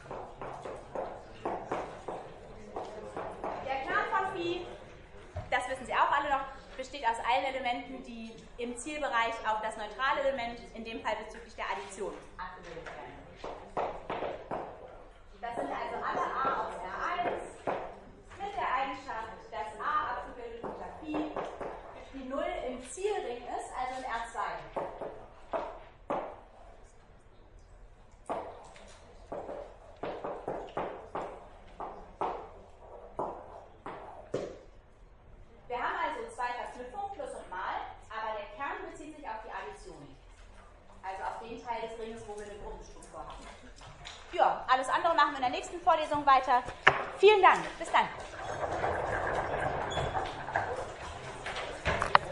Der Kern von Phi, das wissen Sie auch alle noch, besteht aus allen Elementen, die im Zielbereich auf das neutrale Element, in dem Fall bezüglich der Addition, abgebildet werden. Das sind also alle a aus R1 mit der Eigenschaft, dass a abgebildet unter Phi die 0 im Zielring ist, also in R2. Wir haben also zwei Verknüpfungen, Plus und Mal, aber der Kern bezieht sich auf die Addition. Also auf den Teil des Ringes, wo wir eine Gruppenstruktur haben. Ja, alles andere machen wir in der nächsten Vorlesung weiter. Vielen Dank. Bis dann.